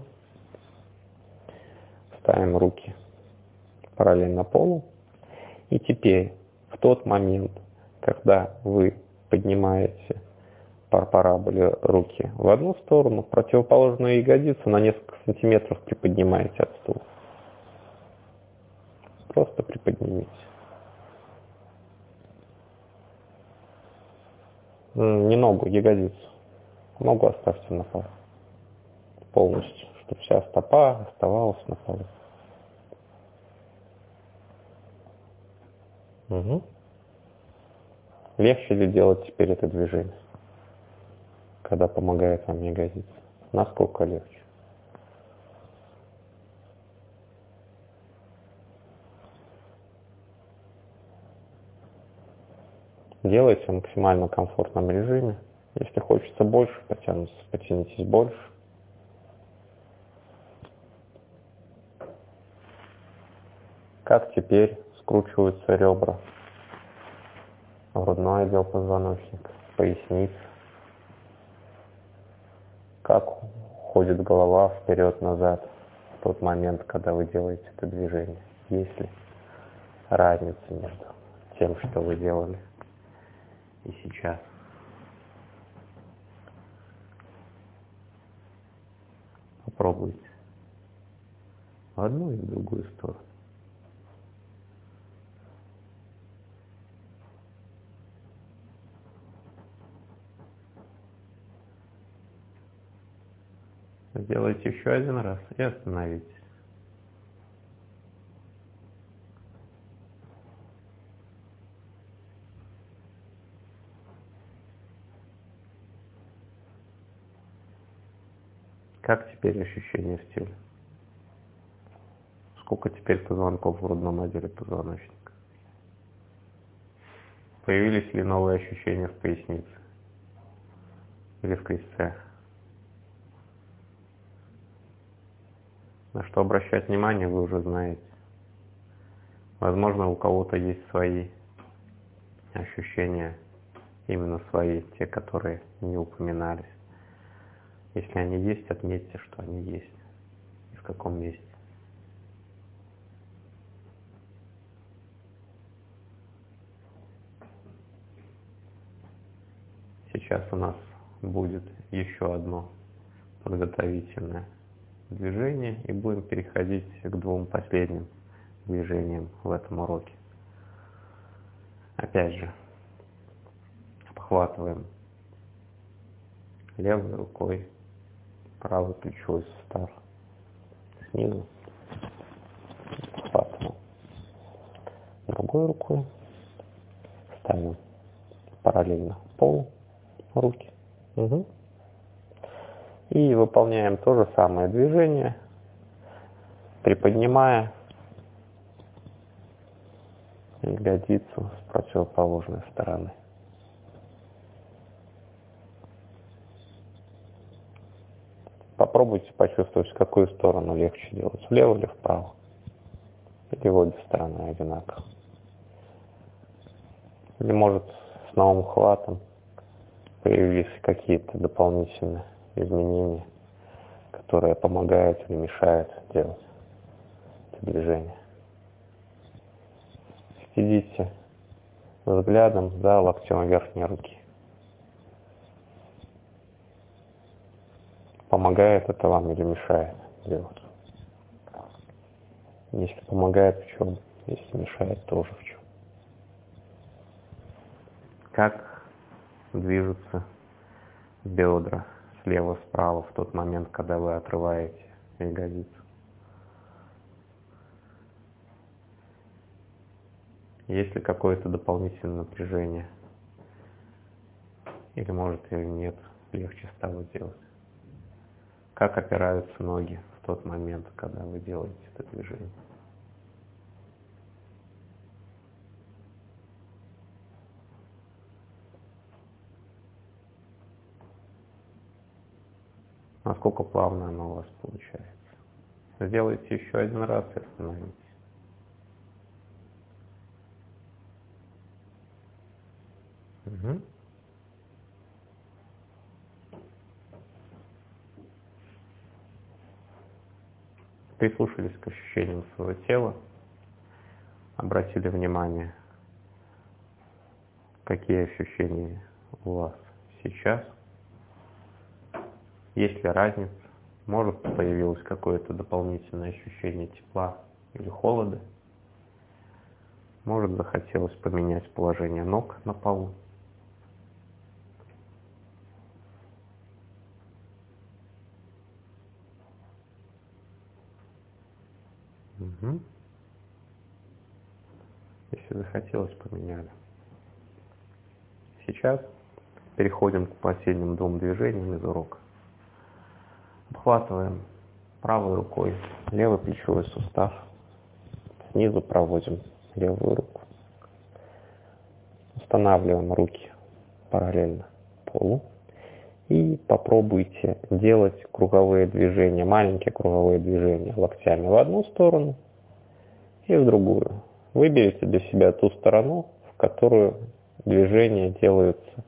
Ставим руки параллельно полу. И теперь, в тот момент, когда вы поднимаете по параболе руки в одну сторону, противоположную ягодицу на несколько сантиметров приподнимаете от стула. Просто приподнимите. Не ногу, ягодицу. Ногу оставьте на полу. Полностью, чтобы вся стопа оставалась на полу. Угу. Легче ли делать теперь это движение, когда помогает вам ягодица? Насколько легче? Делайте в максимально комфортном режиме. Если хочется больше потянуться, потянитесь больше. Как теперь скручиваются ребра, грудной отдел позвоночника, поясница. Как ходит голова вперед-назад в тот момент, когда вы делаете это движение? Есть ли разница между тем, что вы делали, и сейчас? Попробуйте в одну и в другую сторону. Сделайте еще один раз и остановитесь. Как теперь ощущения в теле? Сколько теперь позвонков в грудном отделе позвоночника? Появились ли новые ощущения в пояснице или в крестцах? На что обращать внимание, вы уже знаете. Возможно, у кого-то есть свои ощущения, именно свои, те, которые не упоминались. Если они есть, отметьте, что они есть и в каком месте. Сейчас у нас будет еще одно подготовительное движение, и будем переходить к двум последним движениям в этом уроке. Опять же, обхватываем левой рукой правый плечевой сустав снизу, обхватываем другой рукой, ставим параллельно полу руки. Угу. И выполняем то же самое движение, приподнимая ягодицу с противоположной стороны. Попробуйте почувствовать, в какую сторону легче делать, влево или вправо. И или в обе стороны одинаково. Или может с новым хватом появились какие-то дополнительные изменения, которые помогают или мешают делать это движение. Следите взглядом за локтем верхней руки. Помогает это вам или мешает делать? Если помогает, в чем? Если мешает, тоже в чем? Как движутся бедра слева-справа в тот момент, когда вы отрываете ягодицу? Есть ли какое-то дополнительное напряжение? Или может или нет, легче стало делать? Как опираются ноги в тот момент, когда вы делаете это движение? Насколько плавно оно у вас получается? Сделайте еще один раз и остановитесь. Угу. Прислушались к ощущениям своего тела, обратили внимание, какие ощущения у вас сейчас, есть ли разница, может появилось какое-то дополнительное ощущение тепла или холода, может захотелось поменять положение ног на полу. Угу. Если захотелось, поменяли. Сейчас переходим к последним двум движениям из урока. Обхватываем правой рукой левый плечевой сустав. Снизу проводим левую руку. Устанавливаем руки параллельно полу. И попробуйте делать круговые движения, маленькие круговые движения локтями в одну сторону и в другую. Выберите для себя ту сторону, в которую движения делаются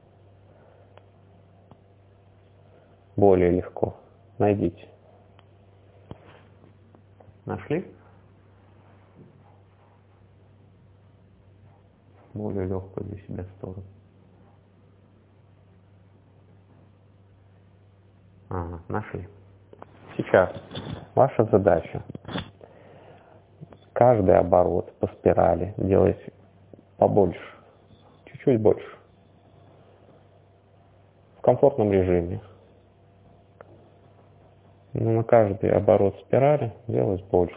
более легко. Найдите. Нашли? Более легкую для себя сторону. Ага, нашли. Сейчас ваша задача каждый оборот по спирали делать побольше, чуть-чуть больше, в комфортном режиме. Но на каждый оборот спирали делать больше.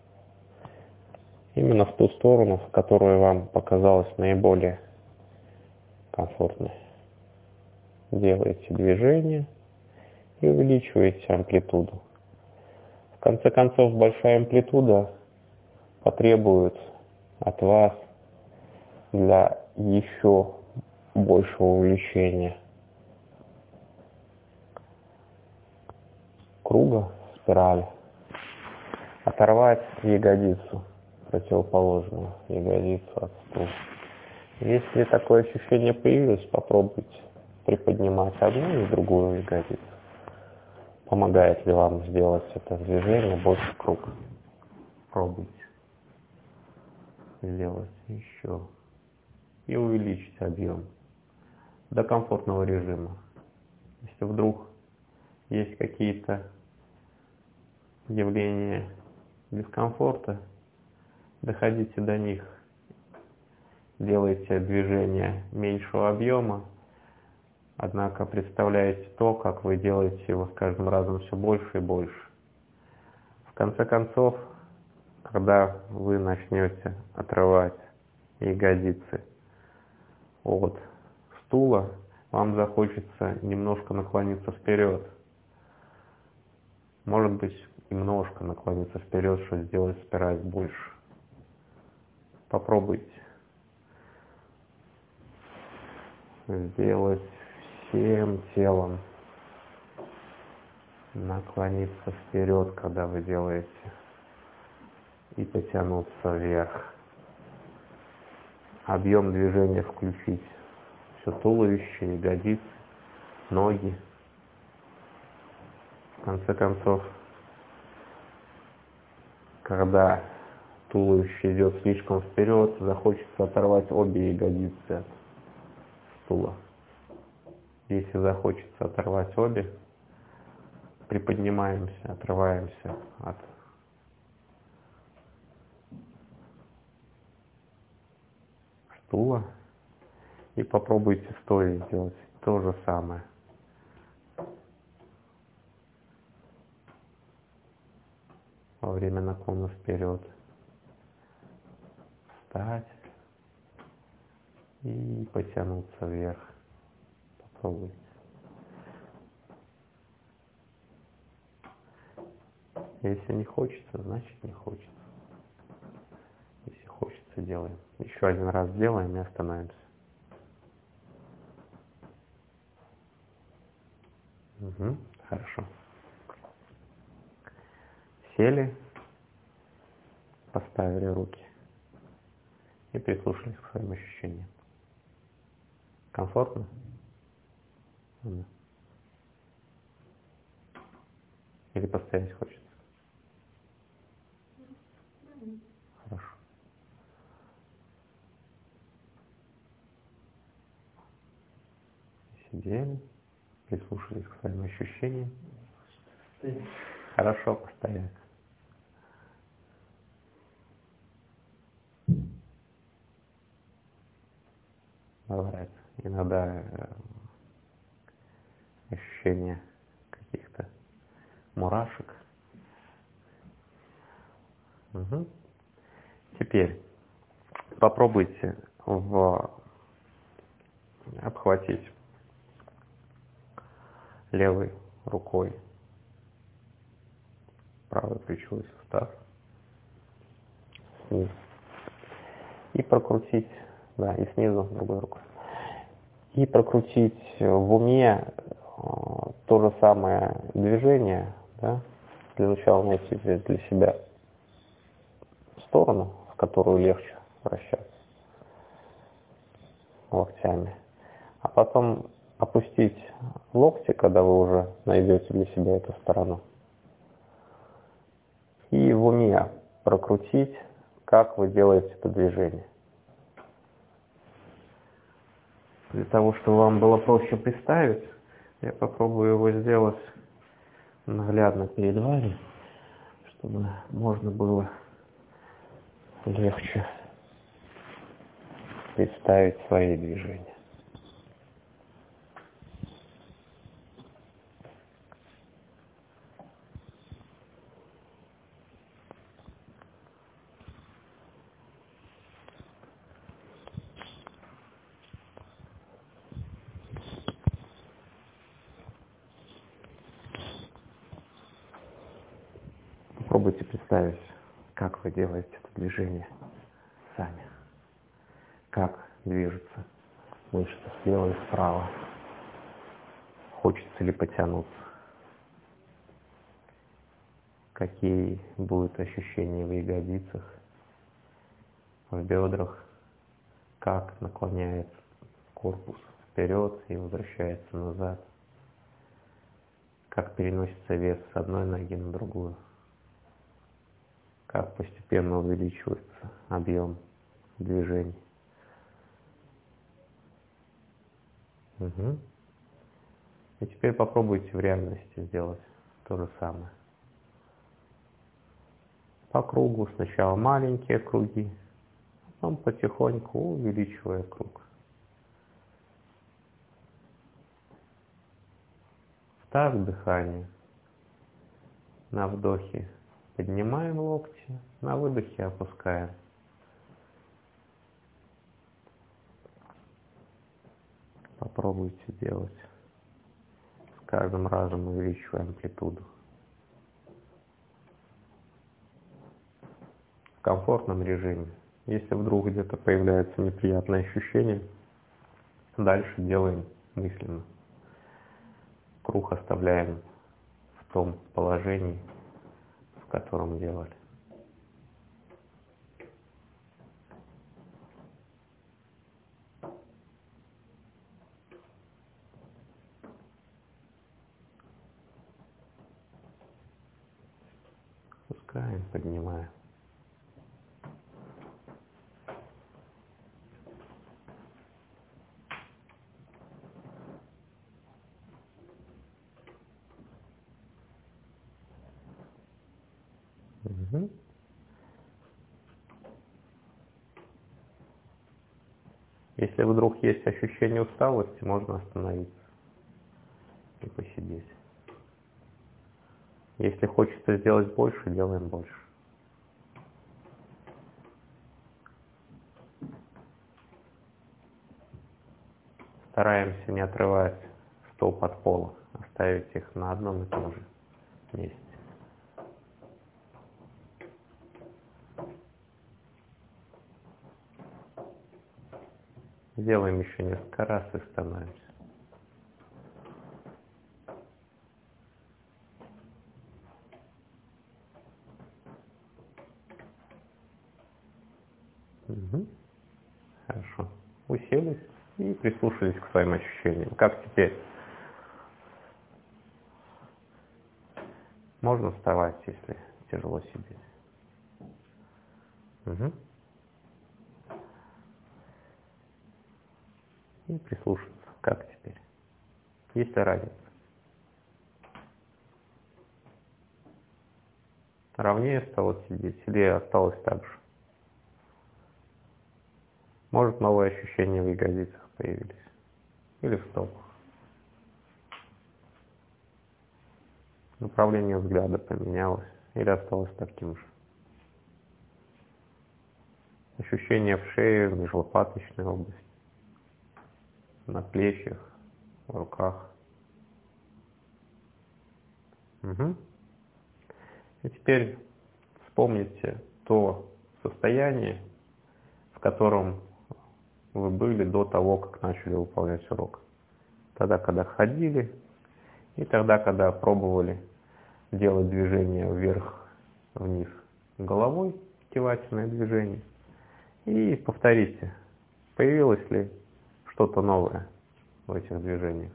Именно в ту сторону, в которую вам показалось наиболее комфортной. Делаете движение и увеличиваете амплитуду. В конце концов, большая амплитуда потребует от вас для еще большего увеличения круга, спирали, оторвать ягодицу, противоположную ягодицу от стула. Если такое ощущение появилось, попробуйте приподнимать одну и другую ягодицу. Помогает ли вам сделать это движение больше круга? Пробуйте. Сделать еще. И увеличить объем до комфортного режима. Если вдруг есть какие-то явления дискомфорта, доходите до них. Делайте движение меньшего объема, однако представляете то, как вы делаете его с каждым разом все больше и больше. В конце концов, когда вы начнете отрывать ягодицы от стула, вам захочется немножко наклониться вперед. Может быть, немножко наклониться вперед, чтобы сделать спираль больше. Попробуйте сделать всем телом, наклониться вперед, когда вы делаете и потянуться вверх. Объем движения включить все туловище, ягодицы, ноги. В конце концов, когда туловище идет слишком вперед, захочется оторвать обе ягодицы от стула. Если захочется оторвать обе, приподнимаемся, отрываемся от стула и попробуйте стоя сделать то же самое. Во время наклона вперед встать и потянуться вверх. Попробуйте. Если не хочется, значит не хочется. Если хочется, делаем. Еще один раз сделаем и остановимся. Угу, хорошо. Сели, поставили руки и прислушались к своим ощущениям. Комфортно? Угу. Или постоять хочется? Хорошо. Сидели, прислушались к своим ощущениям. Хорошо постоять. Бывает иногда ощущение каких-то мурашек. Угу. Теперь попробуйте в... обхватить левой рукой правый плечевой сустав снизу и прокрутить, да, и снизу другой рукой, и прокрутить в уме то же самое движение, да, для начала найти для себя сторону, в которую легче вращаться локтями, а потом опустить локти, когда вы уже найдете для себя эту сторону, и в уме прокрутить, как вы делаете это движение. Для того, чтобы вам было проще представить, я попробую его сделать наглядно перед вами, чтобы можно было легче представить свои движения. Попробуйте представить, как вы делаете это движение сами. Как движутся мышцы слева и справа. Хочется ли потянуться. Какие будут ощущения в ягодицах, в бедрах. Как наклоняется корпус вперед и возвращается назад. Как переносится вес с одной ноги на другую. Как постепенно увеличивается объем движений. Угу. И теперь попробуйте в реальности сделать то же самое. По кругу сначала маленькие круги, потом потихоньку увеличивая круг. Встав дыхание. На вдохе поднимаем локти, на выдохе опускаем. Попробуйте делать. С каждым разом увеличивая амплитуду. В комфортном режиме. Если вдруг где-то появляется неприятное ощущение, дальше делаем мысленно. Круг оставляем в том положении, в котором делали. поднимаем, поднимаем. Угу. Если вдруг есть ощущение усталости, можно остановиться и посидеть. Если хочется сделать больше, делаем больше. Стараемся не отрывать стоп от пола, оставить их на одном и том же месте. Делаем еще несколько раз и становимся. Угу. Хорошо. Уселись и прислушались к своим ощущениям. Как теперь? Можно вставать, если тяжело сидеть. Угу. И прислушаться. Как теперь? Есть ли разница? Ровнее стало сидеть или осталось так же? Может, новые ощущения в ягодицах появились? Или в стопах? Направление взгляда поменялось или осталось таким же? Ощущения в шее, в межлопаточной области, на плечах, в руках. Угу. И теперь вспомните то состояние, в котором вы были до того, как начали выполнять урок. Тогда, когда ходили, и тогда, когда пробовали делать движение вверх-вниз головой, кивательное движение. И повторите, появилось ли что-то новое в этих движениях.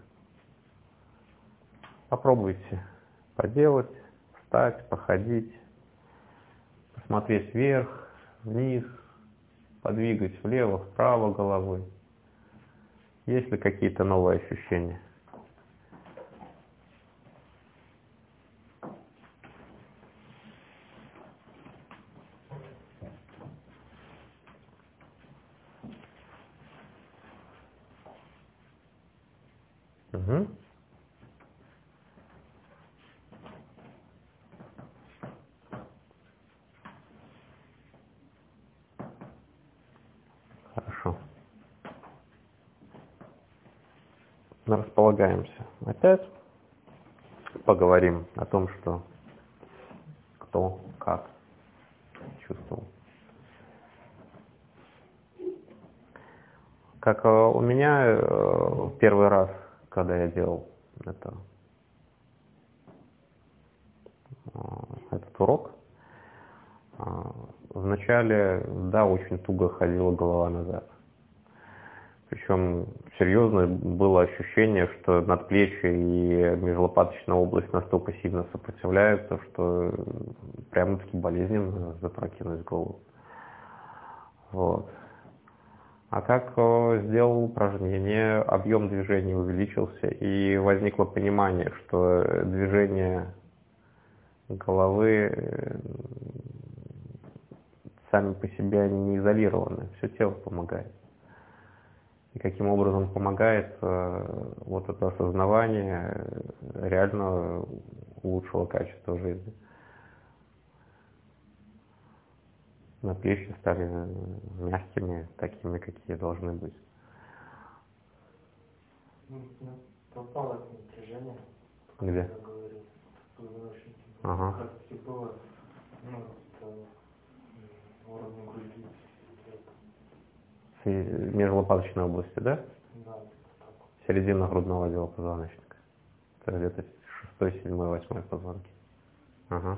Попробуйте поделать, встать, походить, посмотреть вверх, вниз, подвигать влево, вправо головой. Есть ли какие-то новые ощущения? Угу. Хорошо. Располагаемся. Опять поговорим о том, что кто как чувствовал. Как у меня первый раз, когда я делал это, этот урок, вначале, да, очень туго ходила голова назад. Причем серьезно было ощущение, что надплечье и межлопаточная область настолько сильно сопротивляются, что прямо-таки болезненно запрокинуть голову. Вот. А как сделал упражнение, объем движения увеличился, и возникло понимание, что движение головы сами по себе они не изолированы, все тело помогает. И каким образом помогает вот это осознавание реально улучшило качество жизни. Надплечья стали мягкими, такими, какие должны быть. Пропало это напряжение. Где? Я говорил, позвоночнике. Ага. Как таки было, ну, это уровень груди. В межлопаточной области, да? Да, так. Середина грудного отдела позвоночника. Это где-то шестой, седьмой, восьмой позвонки. Ага.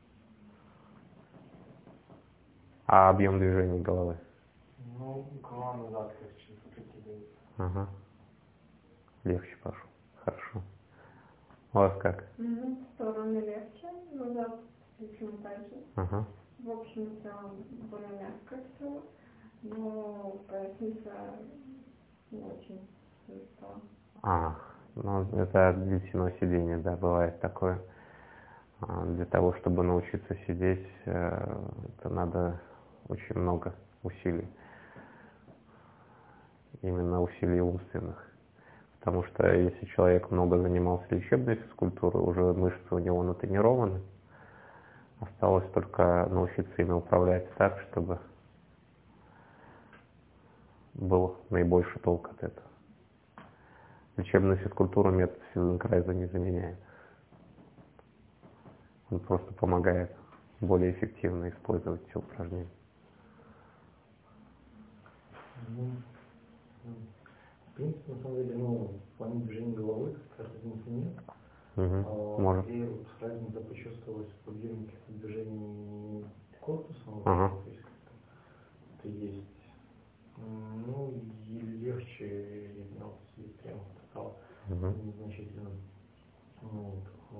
А объем движения головы? Ну, голова назад легче сопротивляется. Ага. Легче пошел. Хорошо. У вас как? Ну, в стороны легче, назад точно так же. Ага. В общем, это более мягкое все, но поясница не очень стала. А, ну это от длительного сидения, да, бывает такое. А для того, чтобы научиться сидеть, это надо очень много усилий. Именно усилий умственных. Потому что если человек много занимался лечебной физкультурой, уже мышцы у него натренированы, осталось только научиться ими управлять так, чтобы был наибольший толк от этого. Лечебную физкультуру метод Фельденкрайза не заменяет. Он просто помогает более эффективно использовать эти упражнения. Ну, в принципе, на самом деле, ну, в плане движения головы как разницы нет. Угу. А, Может. и вот разница почувствовалась в объеме каких-то движений корпусом, Ага. то есть как-то это есть. Ну, и легче, ну, сидеть прямо стало Угу. незначительно. Вот.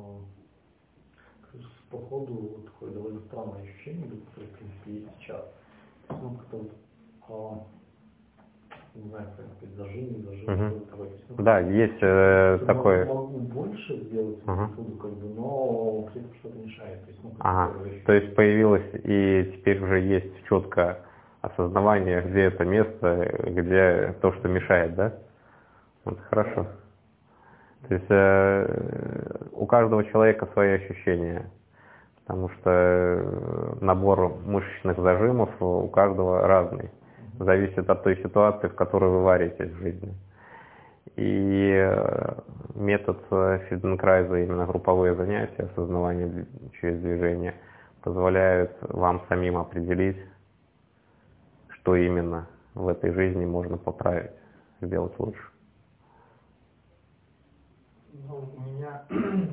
По ходу вот такое довольно странное ощущение, которое, в принципе, есть сейчас. Ну, как-то вот, а, не знаю, как сказать, зажим, зажим, Угу. что-то такое. Ну, Да, есть э, такое. Могу, могу больше сделать Ага. амплитуду, как бы, но при этом что-то мешает. То есть, ну, Ага. такое То есть появилось и теперь уже есть четкое осознавание, где это место, где то, что мешает, да? Вот хорошо. То есть э, у каждого человека свои ощущения, потому что э, набор мышечных зажимов у каждого разный. Зависит от той ситуации, в которой вы варитесь в жизни. И э, метод Фельденкрайза, именно групповые занятия, осознавание через движение, позволяют вам самим определить, что именно в этой жизни можно поправить, сделать лучше. Ну, у меня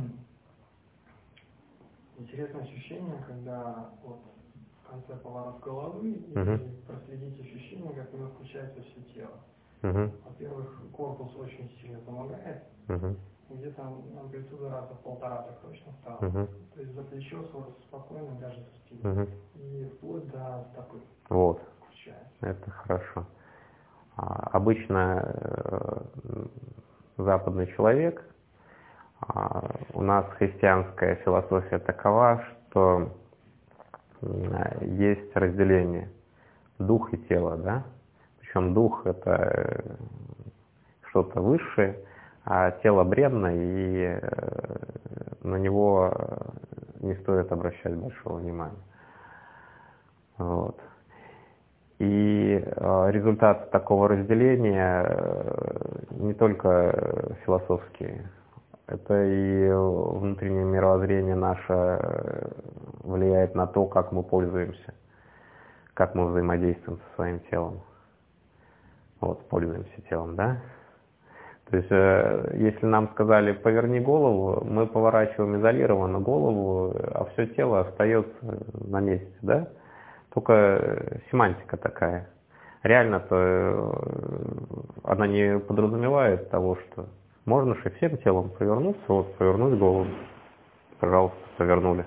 интересное ощущение, когда вот в конце поворот головы и Угу. проследить ощущение, как у него включается все тело. Угу. Во-первых, корпус очень сильно помогает, Угу. где-то амплитуда раза в полтора так точно стала. Угу. То есть за плечо спокойно ляжет спину. Угу. И вплоть до стопы Вот, включается. это хорошо. А, обычно э, западный человек, а, у нас христианская философия такова, что э, есть разделение дух и тело, да? Причем дух это э, что-то высшее, а тело бренное, и э, на него не стоит обращать большого внимания. Вот. И э, результат такого разделения э, не только философский, это и внутреннее мировоззрение наше э, влияет на то, как мы пользуемся, как мы взаимодействуем со своим телом. Вот, пользуемся телом, да? То есть, э, если нам сказали «поверни голову», мы поворачиваем изолированно голову, а все тело остается на месте, да? Только семантика такая. Реально-то она не подразумевает того, что можно же всем телом повернуться, вот, повернуть голову. Пожалуйста, повернули.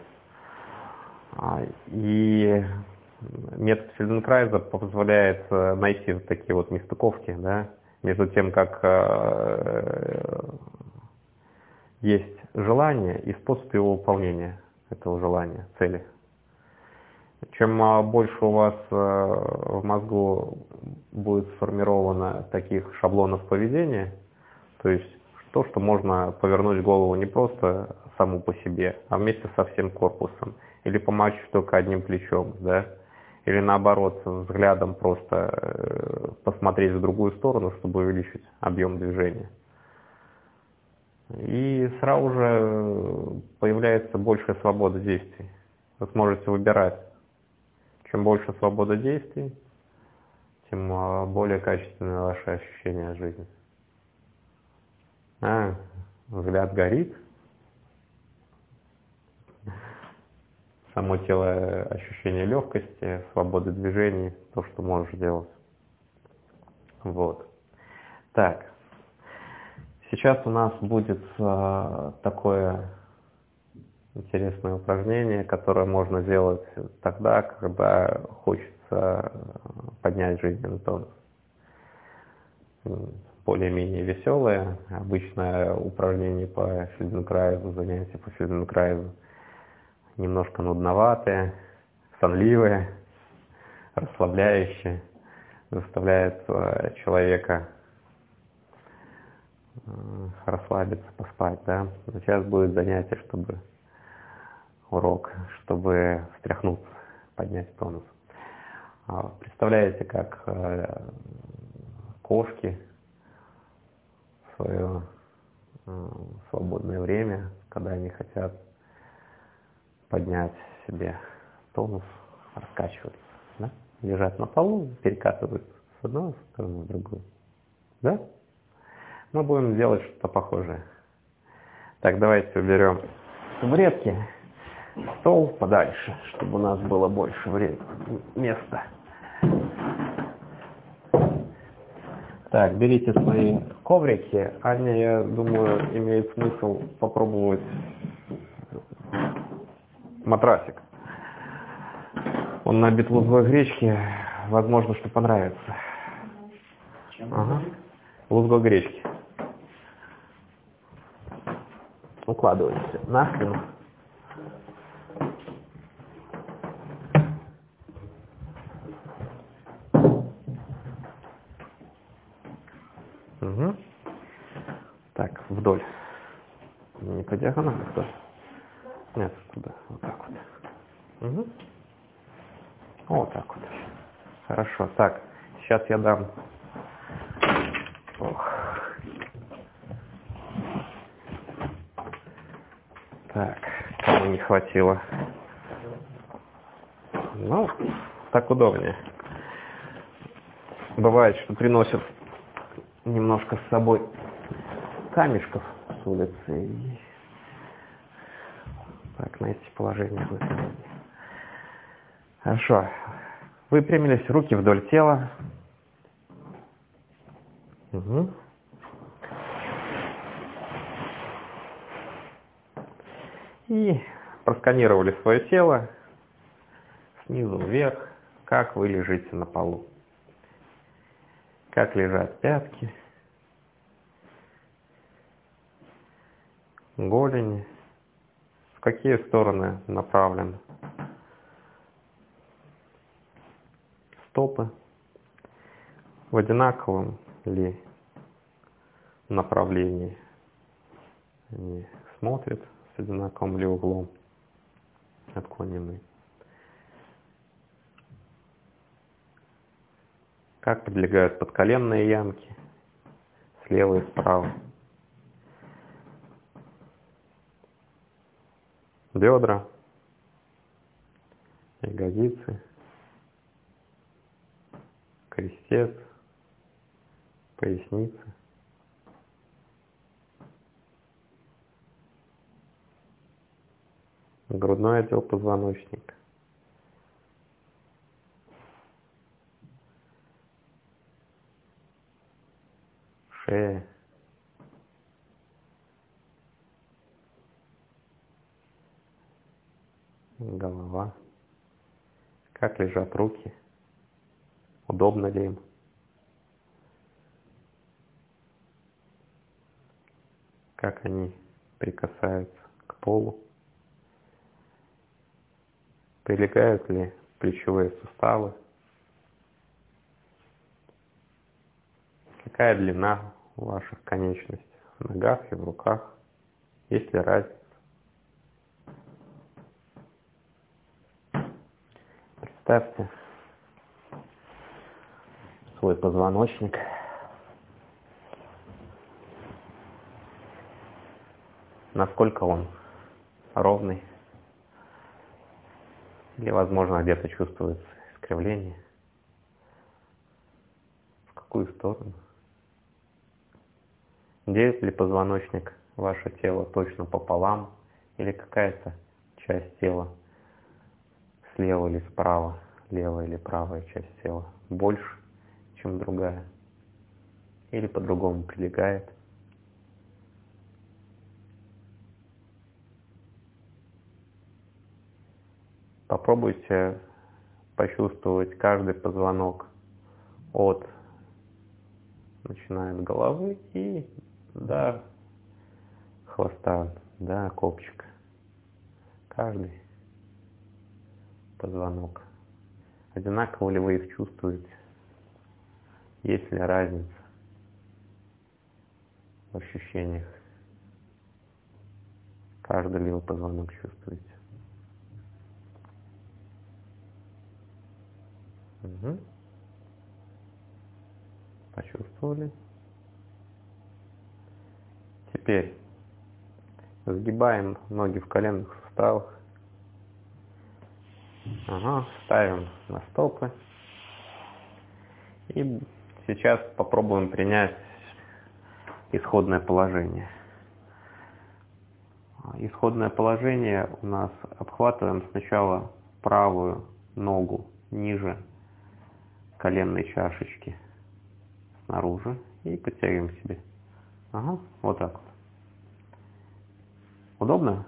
И метод Фельденкрайза позволяет найти вот такие вот нестыковки, да, между тем, как есть желание и способ его выполнения, этого желания, цели. Чем больше у вас в мозгу будет сформировано таких шаблонов поведения, то есть то, что можно повернуть голову не просто саму по себе, а вместе со всем корпусом, или помочь только одним плечом, да, или наоборот, взглядом просто посмотреть в другую сторону, чтобы увеличить объем движения. И сразу же появляется большая свобода действий. Вы сможете выбирать. Чем больше свободы действий, тем более качественное ваше ощущение жизни. А, взгляд горит. Само тело, ощущение легкости, свободы движений, то, что можешь делать. Вот. Так. Сейчас у нас будет а, такое интересное упражнение, которое можно делать тогда, когда хочется поднять жизненный тонус. Более-менее веселое. Обычное упражнение по фельденкрайзу, занятие по фельденкрайзу немножко нудноватые, сонливые, расслабляющие, заставляет человека расслабиться, поспать, да. Но сейчас будет занятие, чтобы урок, чтобы встряхнуться, поднять тонус. Представляете, как кошки в свое свободное время, когда они хотят поднять себе тонус, раскачиваются, да? Лежат на полу, перекатываются с одной стороны в другую. Да? Мы будем делать что-то похожее. Так, давайте уберем табуретки, стол подальше, чтобы у нас было больше времени, места. Так, берите свои коврики. Аня, я думаю, имеет смысл попробовать матрасик. Он набит лузгой гречки, возможно, что понравится. Ага. Лузгой гречки. Укладывайте на спину. Угу. Так, вдоль. Не по диагонали, вдоль. Нет, туда. Вот так вот. Угу. Вот так вот. Хорошо. Так, сейчас я дам. Ох. Так, кому не хватило. Ну, так удобнее. Бывает, что приносят немножко с собой камешков с улицы. И... Так, на эти положения будет. Хорошо. Выпрямились, руки вдоль тела. Угу. И просканировали свое тело снизу вверх, как вы лежите на полу. Как лежат пятки, голени, в какие стороны направлены стопы, в одинаковом ли направлении они смотрят, с одинаковым ли углом отклонены. Как прилегают подколенные ямки слева и справа. Бедра, ягодицы, крестец, поясница. Грудной отдел позвоночника. Шея. Голова. Как лежат руки? Удобно ли им? Как они прикасаются к полу? Прилегают ли плечевые суставы? Какая длина у ваших конечностей в ногах и в руках? Есть ли разница? Представьте свой позвоночник. Насколько он ровный? Или, возможно, где-то чувствуется искривление? В какую сторону? Делит ли позвоночник ваше тело точно пополам? Или какая-то часть тела слева или справа, левая или правая часть тела больше, чем другая? Или по-другому прилегает? Попробуйте почувствовать каждый позвонок от, начиная от головы и до хвоста, до копчика. Каждый позвонок. Одинаково ли вы их чувствуете? Есть ли разница в ощущениях? Каждый ли вы позвонок чувствуете? Угу. Почувствовали? Теперь сгибаем ноги в коленных суставах. Ага, ставим на стопы. И сейчас попробуем принять исходное положение. Исходное положение у нас обхватываем сначала правую ногу ниже коленной чашечки снаружи и подтягиваем к себе. Ага, вот так вот. Удобно?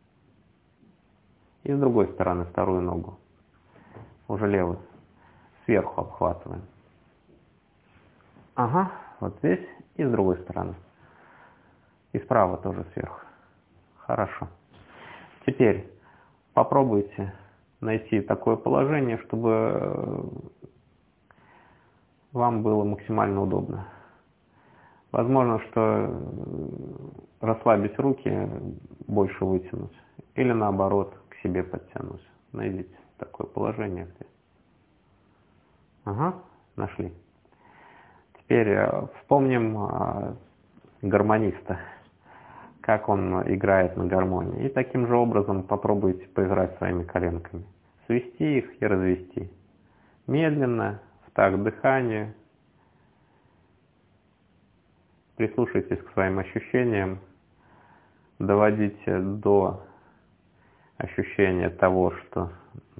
И с другой стороны вторую ногу. Уже левую. Сверху обхватываем. Ага, вот здесь и с другой стороны. И справа тоже сверху. Хорошо. Теперь попробуйте найти такое положение, чтобы вам было максимально удобно. Возможно, что расслабить руки, больше вытянуть. Или наоборот, к себе подтянуть. Найдите такое положение здесь. Ага, нашли. Теперь вспомним гармониста, как он играет на гармонии. И таким же образом попробуйте поиграть своими коленками. Свести их и развести. Медленно, в такт дыханию. Прислушайтесь к своим ощущениям. Доводите до ощущения того, что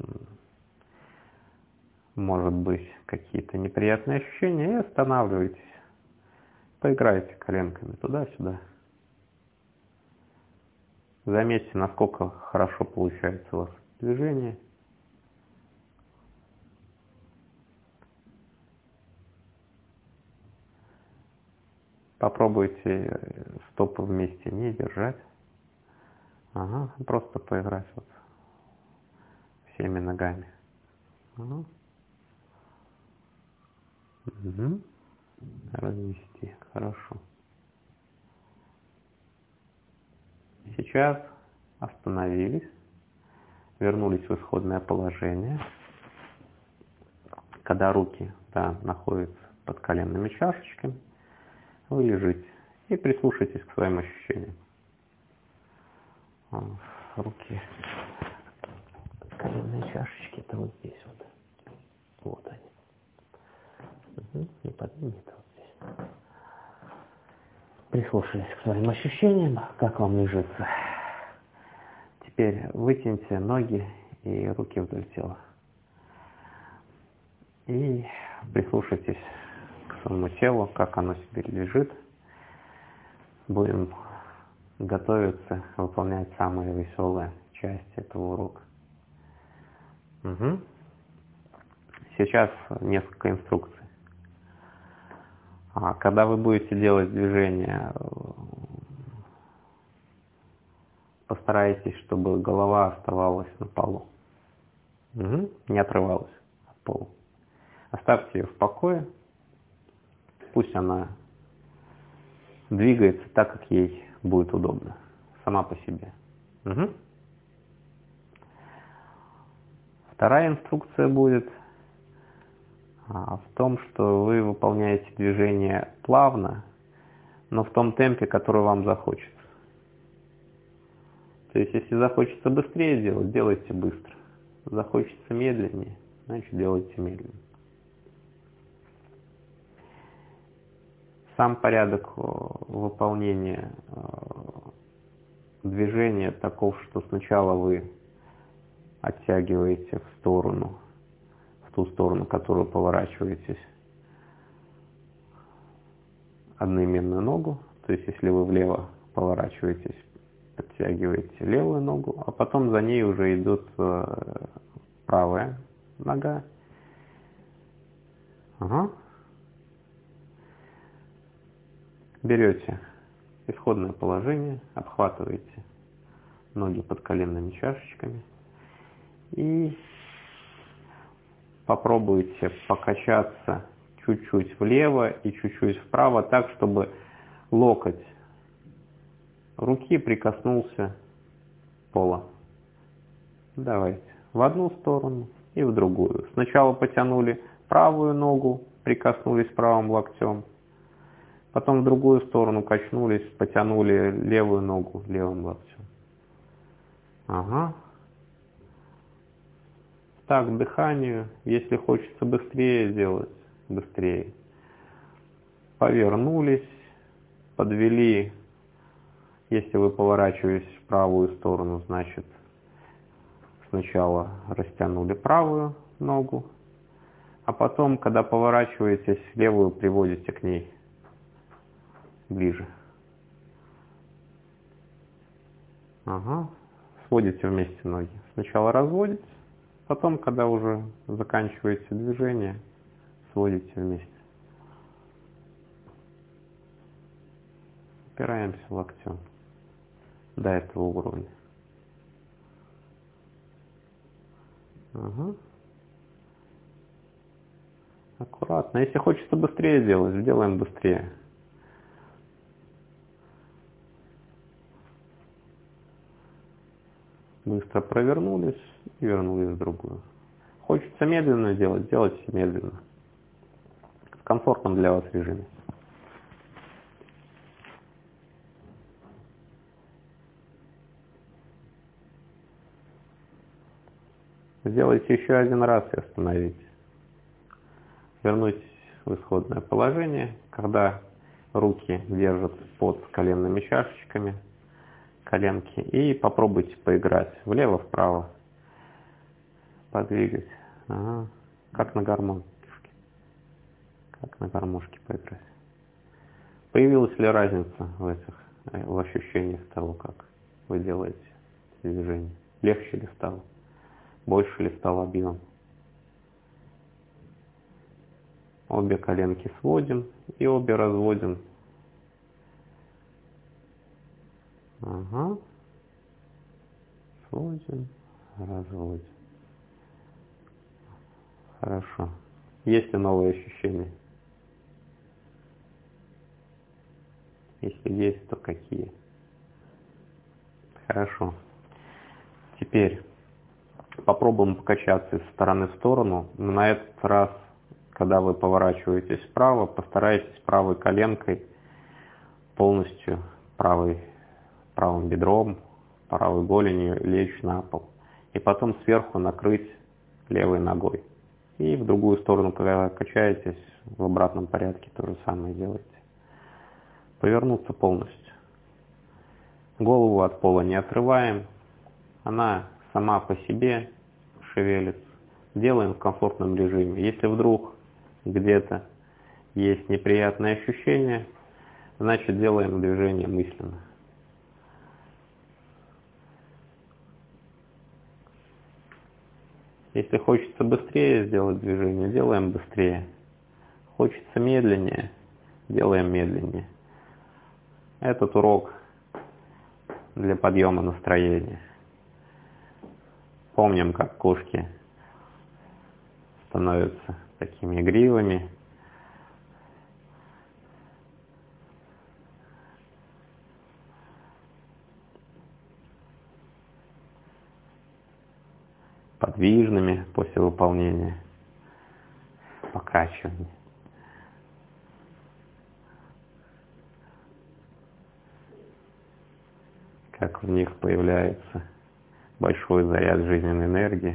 может быть какие-то неприятные ощущения, и останавливайтесь. Поиграйте коленками туда-сюда. Заметьте, насколько хорошо получается у вас движение. Попробуйте стопы вместе не держать. Ага, просто поиграть вот всеми ногами. Ага. Угу. Развести. Хорошо. Сейчас остановились, вернулись в исходное положение. Когда руки, да, находятся под коленными чашечками, вы лежите и прислушайтесь к своим ощущениям. Руки, коленные чашечки, это вот здесь вот. Вот они. Угу. И поднимите вот здесь. Прислушались к своим ощущениям, как вам лежится. Теперь вытяните ноги и руки вдоль тела. И прислушайтесь к своему телу, как оно себе лежит. Будем готовиться выполнять самые веселые части этого урока. Угу. Сейчас несколько инструкций. А когда вы будете делать движение, постарайтесь, чтобы голова оставалась на полу. Угу. Не отрывалась от пола. Оставьте ее в покое. Пусть она двигается так, как ей будет удобно. Сама по себе. Угу. Вторая инструкция будет в том, что вы выполняете движение плавно, но в том темпе, который вам захочется. То есть, если захочется быстрее делать, делайте быстро. Захочется медленнее, значит, делайте медленно. Сам порядок выполнения движения таков, что сначала вы оттягиваете в сторону, в ту сторону, которую поворачиваетесь, одноименную ногу. То есть, если вы влево поворачиваетесь, подтягиваете левую ногу, а потом за ней уже идут правая нога. Ага. Берете исходное положение, обхватываете ноги под коленными чашечками и попробуйте покачаться чуть-чуть влево и чуть-чуть вправо, так, чтобы локоть руки прикоснулся к полу. Давайте в одну сторону и в другую. Сначала потянули правую ногу, прикоснулись правым локтем. Потом в другую сторону качнулись, потянули левую ногу левым локтем. Ага. Так, к дыханию. Если хочется быстрее сделать, быстрее. Повернулись, подвели. Если вы поворачиваетесь в правую сторону, значит, сначала растянули правую ногу, а потом, когда поворачиваетесь, левую приводите к ней ближе. Ага. Сводите вместе ноги. Сначала разводите, потом, когда уже заканчиваете движение, сводите вместе. Опираемся локтем до этого уровня. Ага. Аккуратно. Если хочется быстрее делать, сделаем быстрее. Быстро провернулись и вернулись в другую. Хочется медленно делать, делайте медленно. В комфортном для вас режиме. Сделайте еще один раз и остановитесь. Вернуйтесь в исходное положение, когда руки держат под коленными чашечками, коленки, и попробуйте поиграть влево-вправо, подвигать, ага. Как на гармошке, как на гармошке поиграть. Появилась ли разница в этих, в ощущениях того, как вы делаете движение? Легче ли стало? Больше ли стал объем? Обе коленки сводим и обе разводим. Ага. Сводим, разводим. Хорошо. Есть ли новые ощущения? Если есть, то какие? Хорошо. Теперь попробуем покачаться из стороны в сторону. Но на этот раз, когда вы поворачиваетесь вправо, постарайтесь правой коленкой полностью правой правым бедром, правой голенью лечь на пол. И потом сверху накрыть левой ногой. И в другую сторону, когда качаетесь, в обратном порядке то же самое делайте. Повернуться полностью. Голову от пола не отрываем. Она сама по себе шевелится. Делаем в комфортном режиме. Если вдруг где-то есть неприятные ощущения, значит делаем движение мысленно. Если хочется быстрее сделать движение, делаем быстрее. Хочется медленнее, делаем медленнее. Этот урок для подъема настроения. Помним, как кошки становятся такими игривыми. Подвижными после выполнения покачивания. Как в них появляется большой заряд жизненной энергии,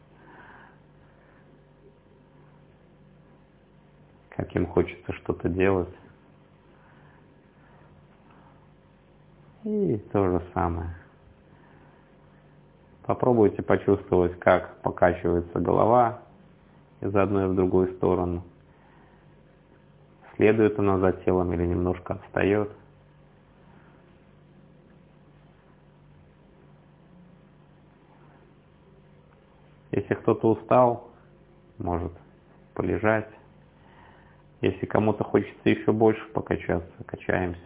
как им хочется что-то делать. И то же самое. Попробуйте почувствовать, как покачивается голова из одной в другую сторону. Следует она за телом или немножко отстает. Если кто-то устал, может полежать. Если кому-то хочется еще больше покачаться, качаемся.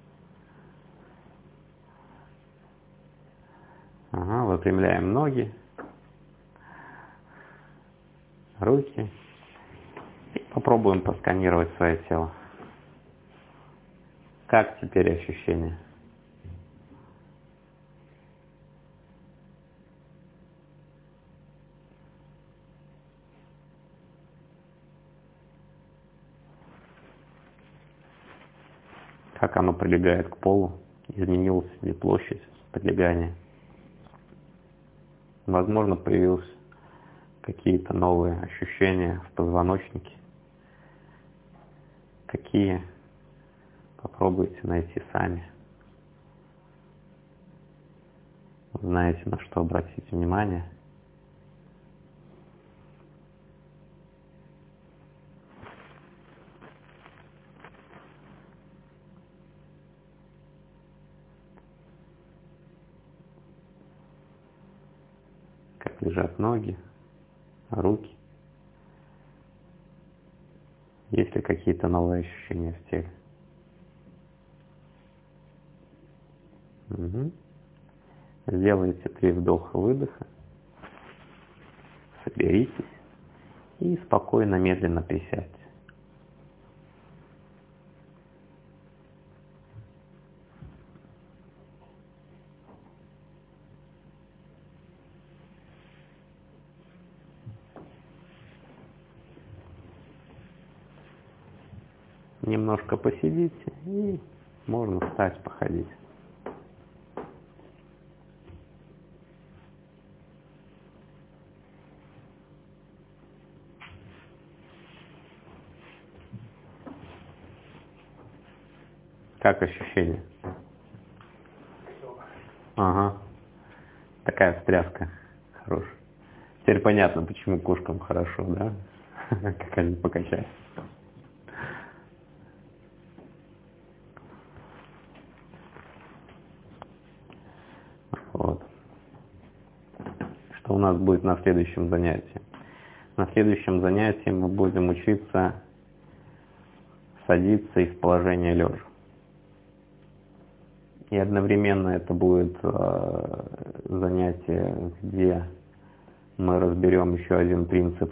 Ага, выпрямляем ноги, руки. И попробуем посканировать свое тело. Как теперь ощущения? Как оно прилегает к полу? Изменилась ли площадь прилегания? Возможно, появились какие-то новые ощущения в позвоночнике. Какие? Попробуйте найти сами. Знаете, на что обратить внимание. Как лежат ноги, руки. Есть ли какие-то новые ощущения в теле? Угу. Сделайте три вдоха-выдоха. Соберитесь и спокойно, медленно присядьте. Немножко посидите и можно встать, походить. Как ощущение? Ага. Такая встряска хорошая. Теперь понятно, почему кошкам хорошо, да? Как они покачают. Вот. Что у нас будет на следующем занятии? На следующем занятии мы будем учиться садиться из положения лежа. И одновременно это будет э, занятие, где мы разберем еще один принцип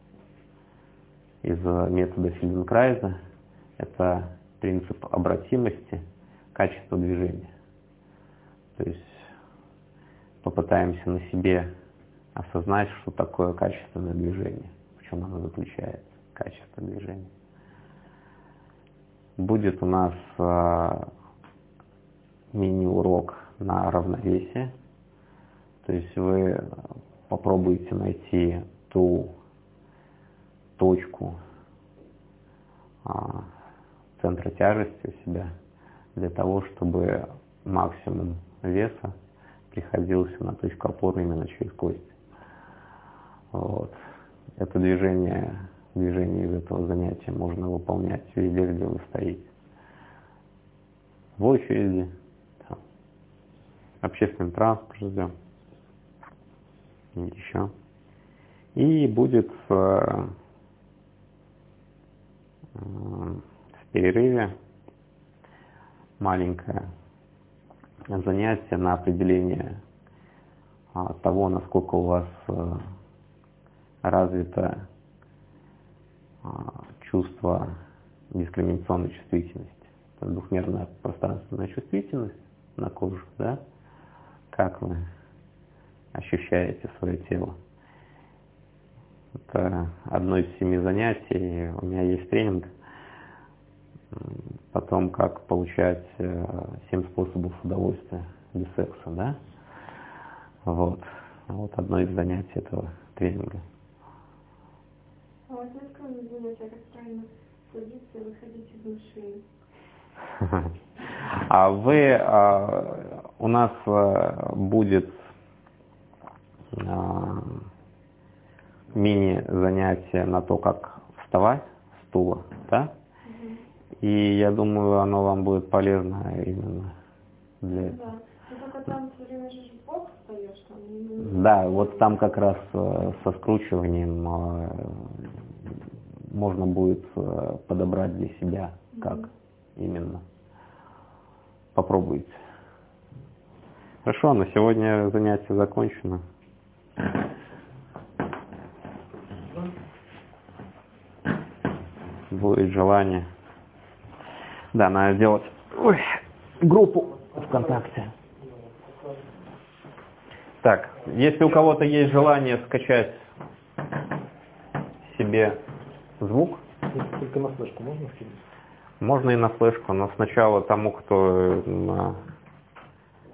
из метода Фельденкрайза. Это принцип обратимости качества движения. То есть попытаемся на себе осознать, что такое качественное движение, в чем оно заключается, качество движения. Будет у нас э, мини-урок на равновесие. То есть вы попробуйте найти ту точку а, центра тяжести у себя для того, чтобы максимум веса приходился на точку опоры именно через кости. Вот. Это движение, движение из этого занятия можно выполнять везде, где вы стоите. В очереди, там, общественный транспорт ждем, еще. И будет в, в перерыве маленькое занятие на определение того, насколько у вас развито чувство дискриминационной чувствительности. Это двухмерная пространственная чувствительность на коже, да? Как вы ощущаете свое тело? Это одно из семи занятий. У меня есть тренинг. Потом, как получать семь способов удовольствия без секса, да? Вот. Вот одно из занятий этого тренинга. А у вас есть какое-нибудь занятие, как правильно садиться и выходить из машины? А вы, а, у нас а, будет а, мини-занятие на то, как вставать с стула, да? И я думаю, оно вам будет полезно именно для этого. Да. Но только там все время же бок встаешь, там... Да, вот там как раз э, со скручиванием э, можно будет э, подобрать для себя, как mm-hmm. именно. Попробуйте. Хорошо, на сегодня занятие закончено. Будет желание. Да, надо сделать ой, группу ВКонтакте. Так, если у кого-то есть желание скачать себе звук, только на флешку можно скинуть? Можно и на флешку, но сначала тому, кто на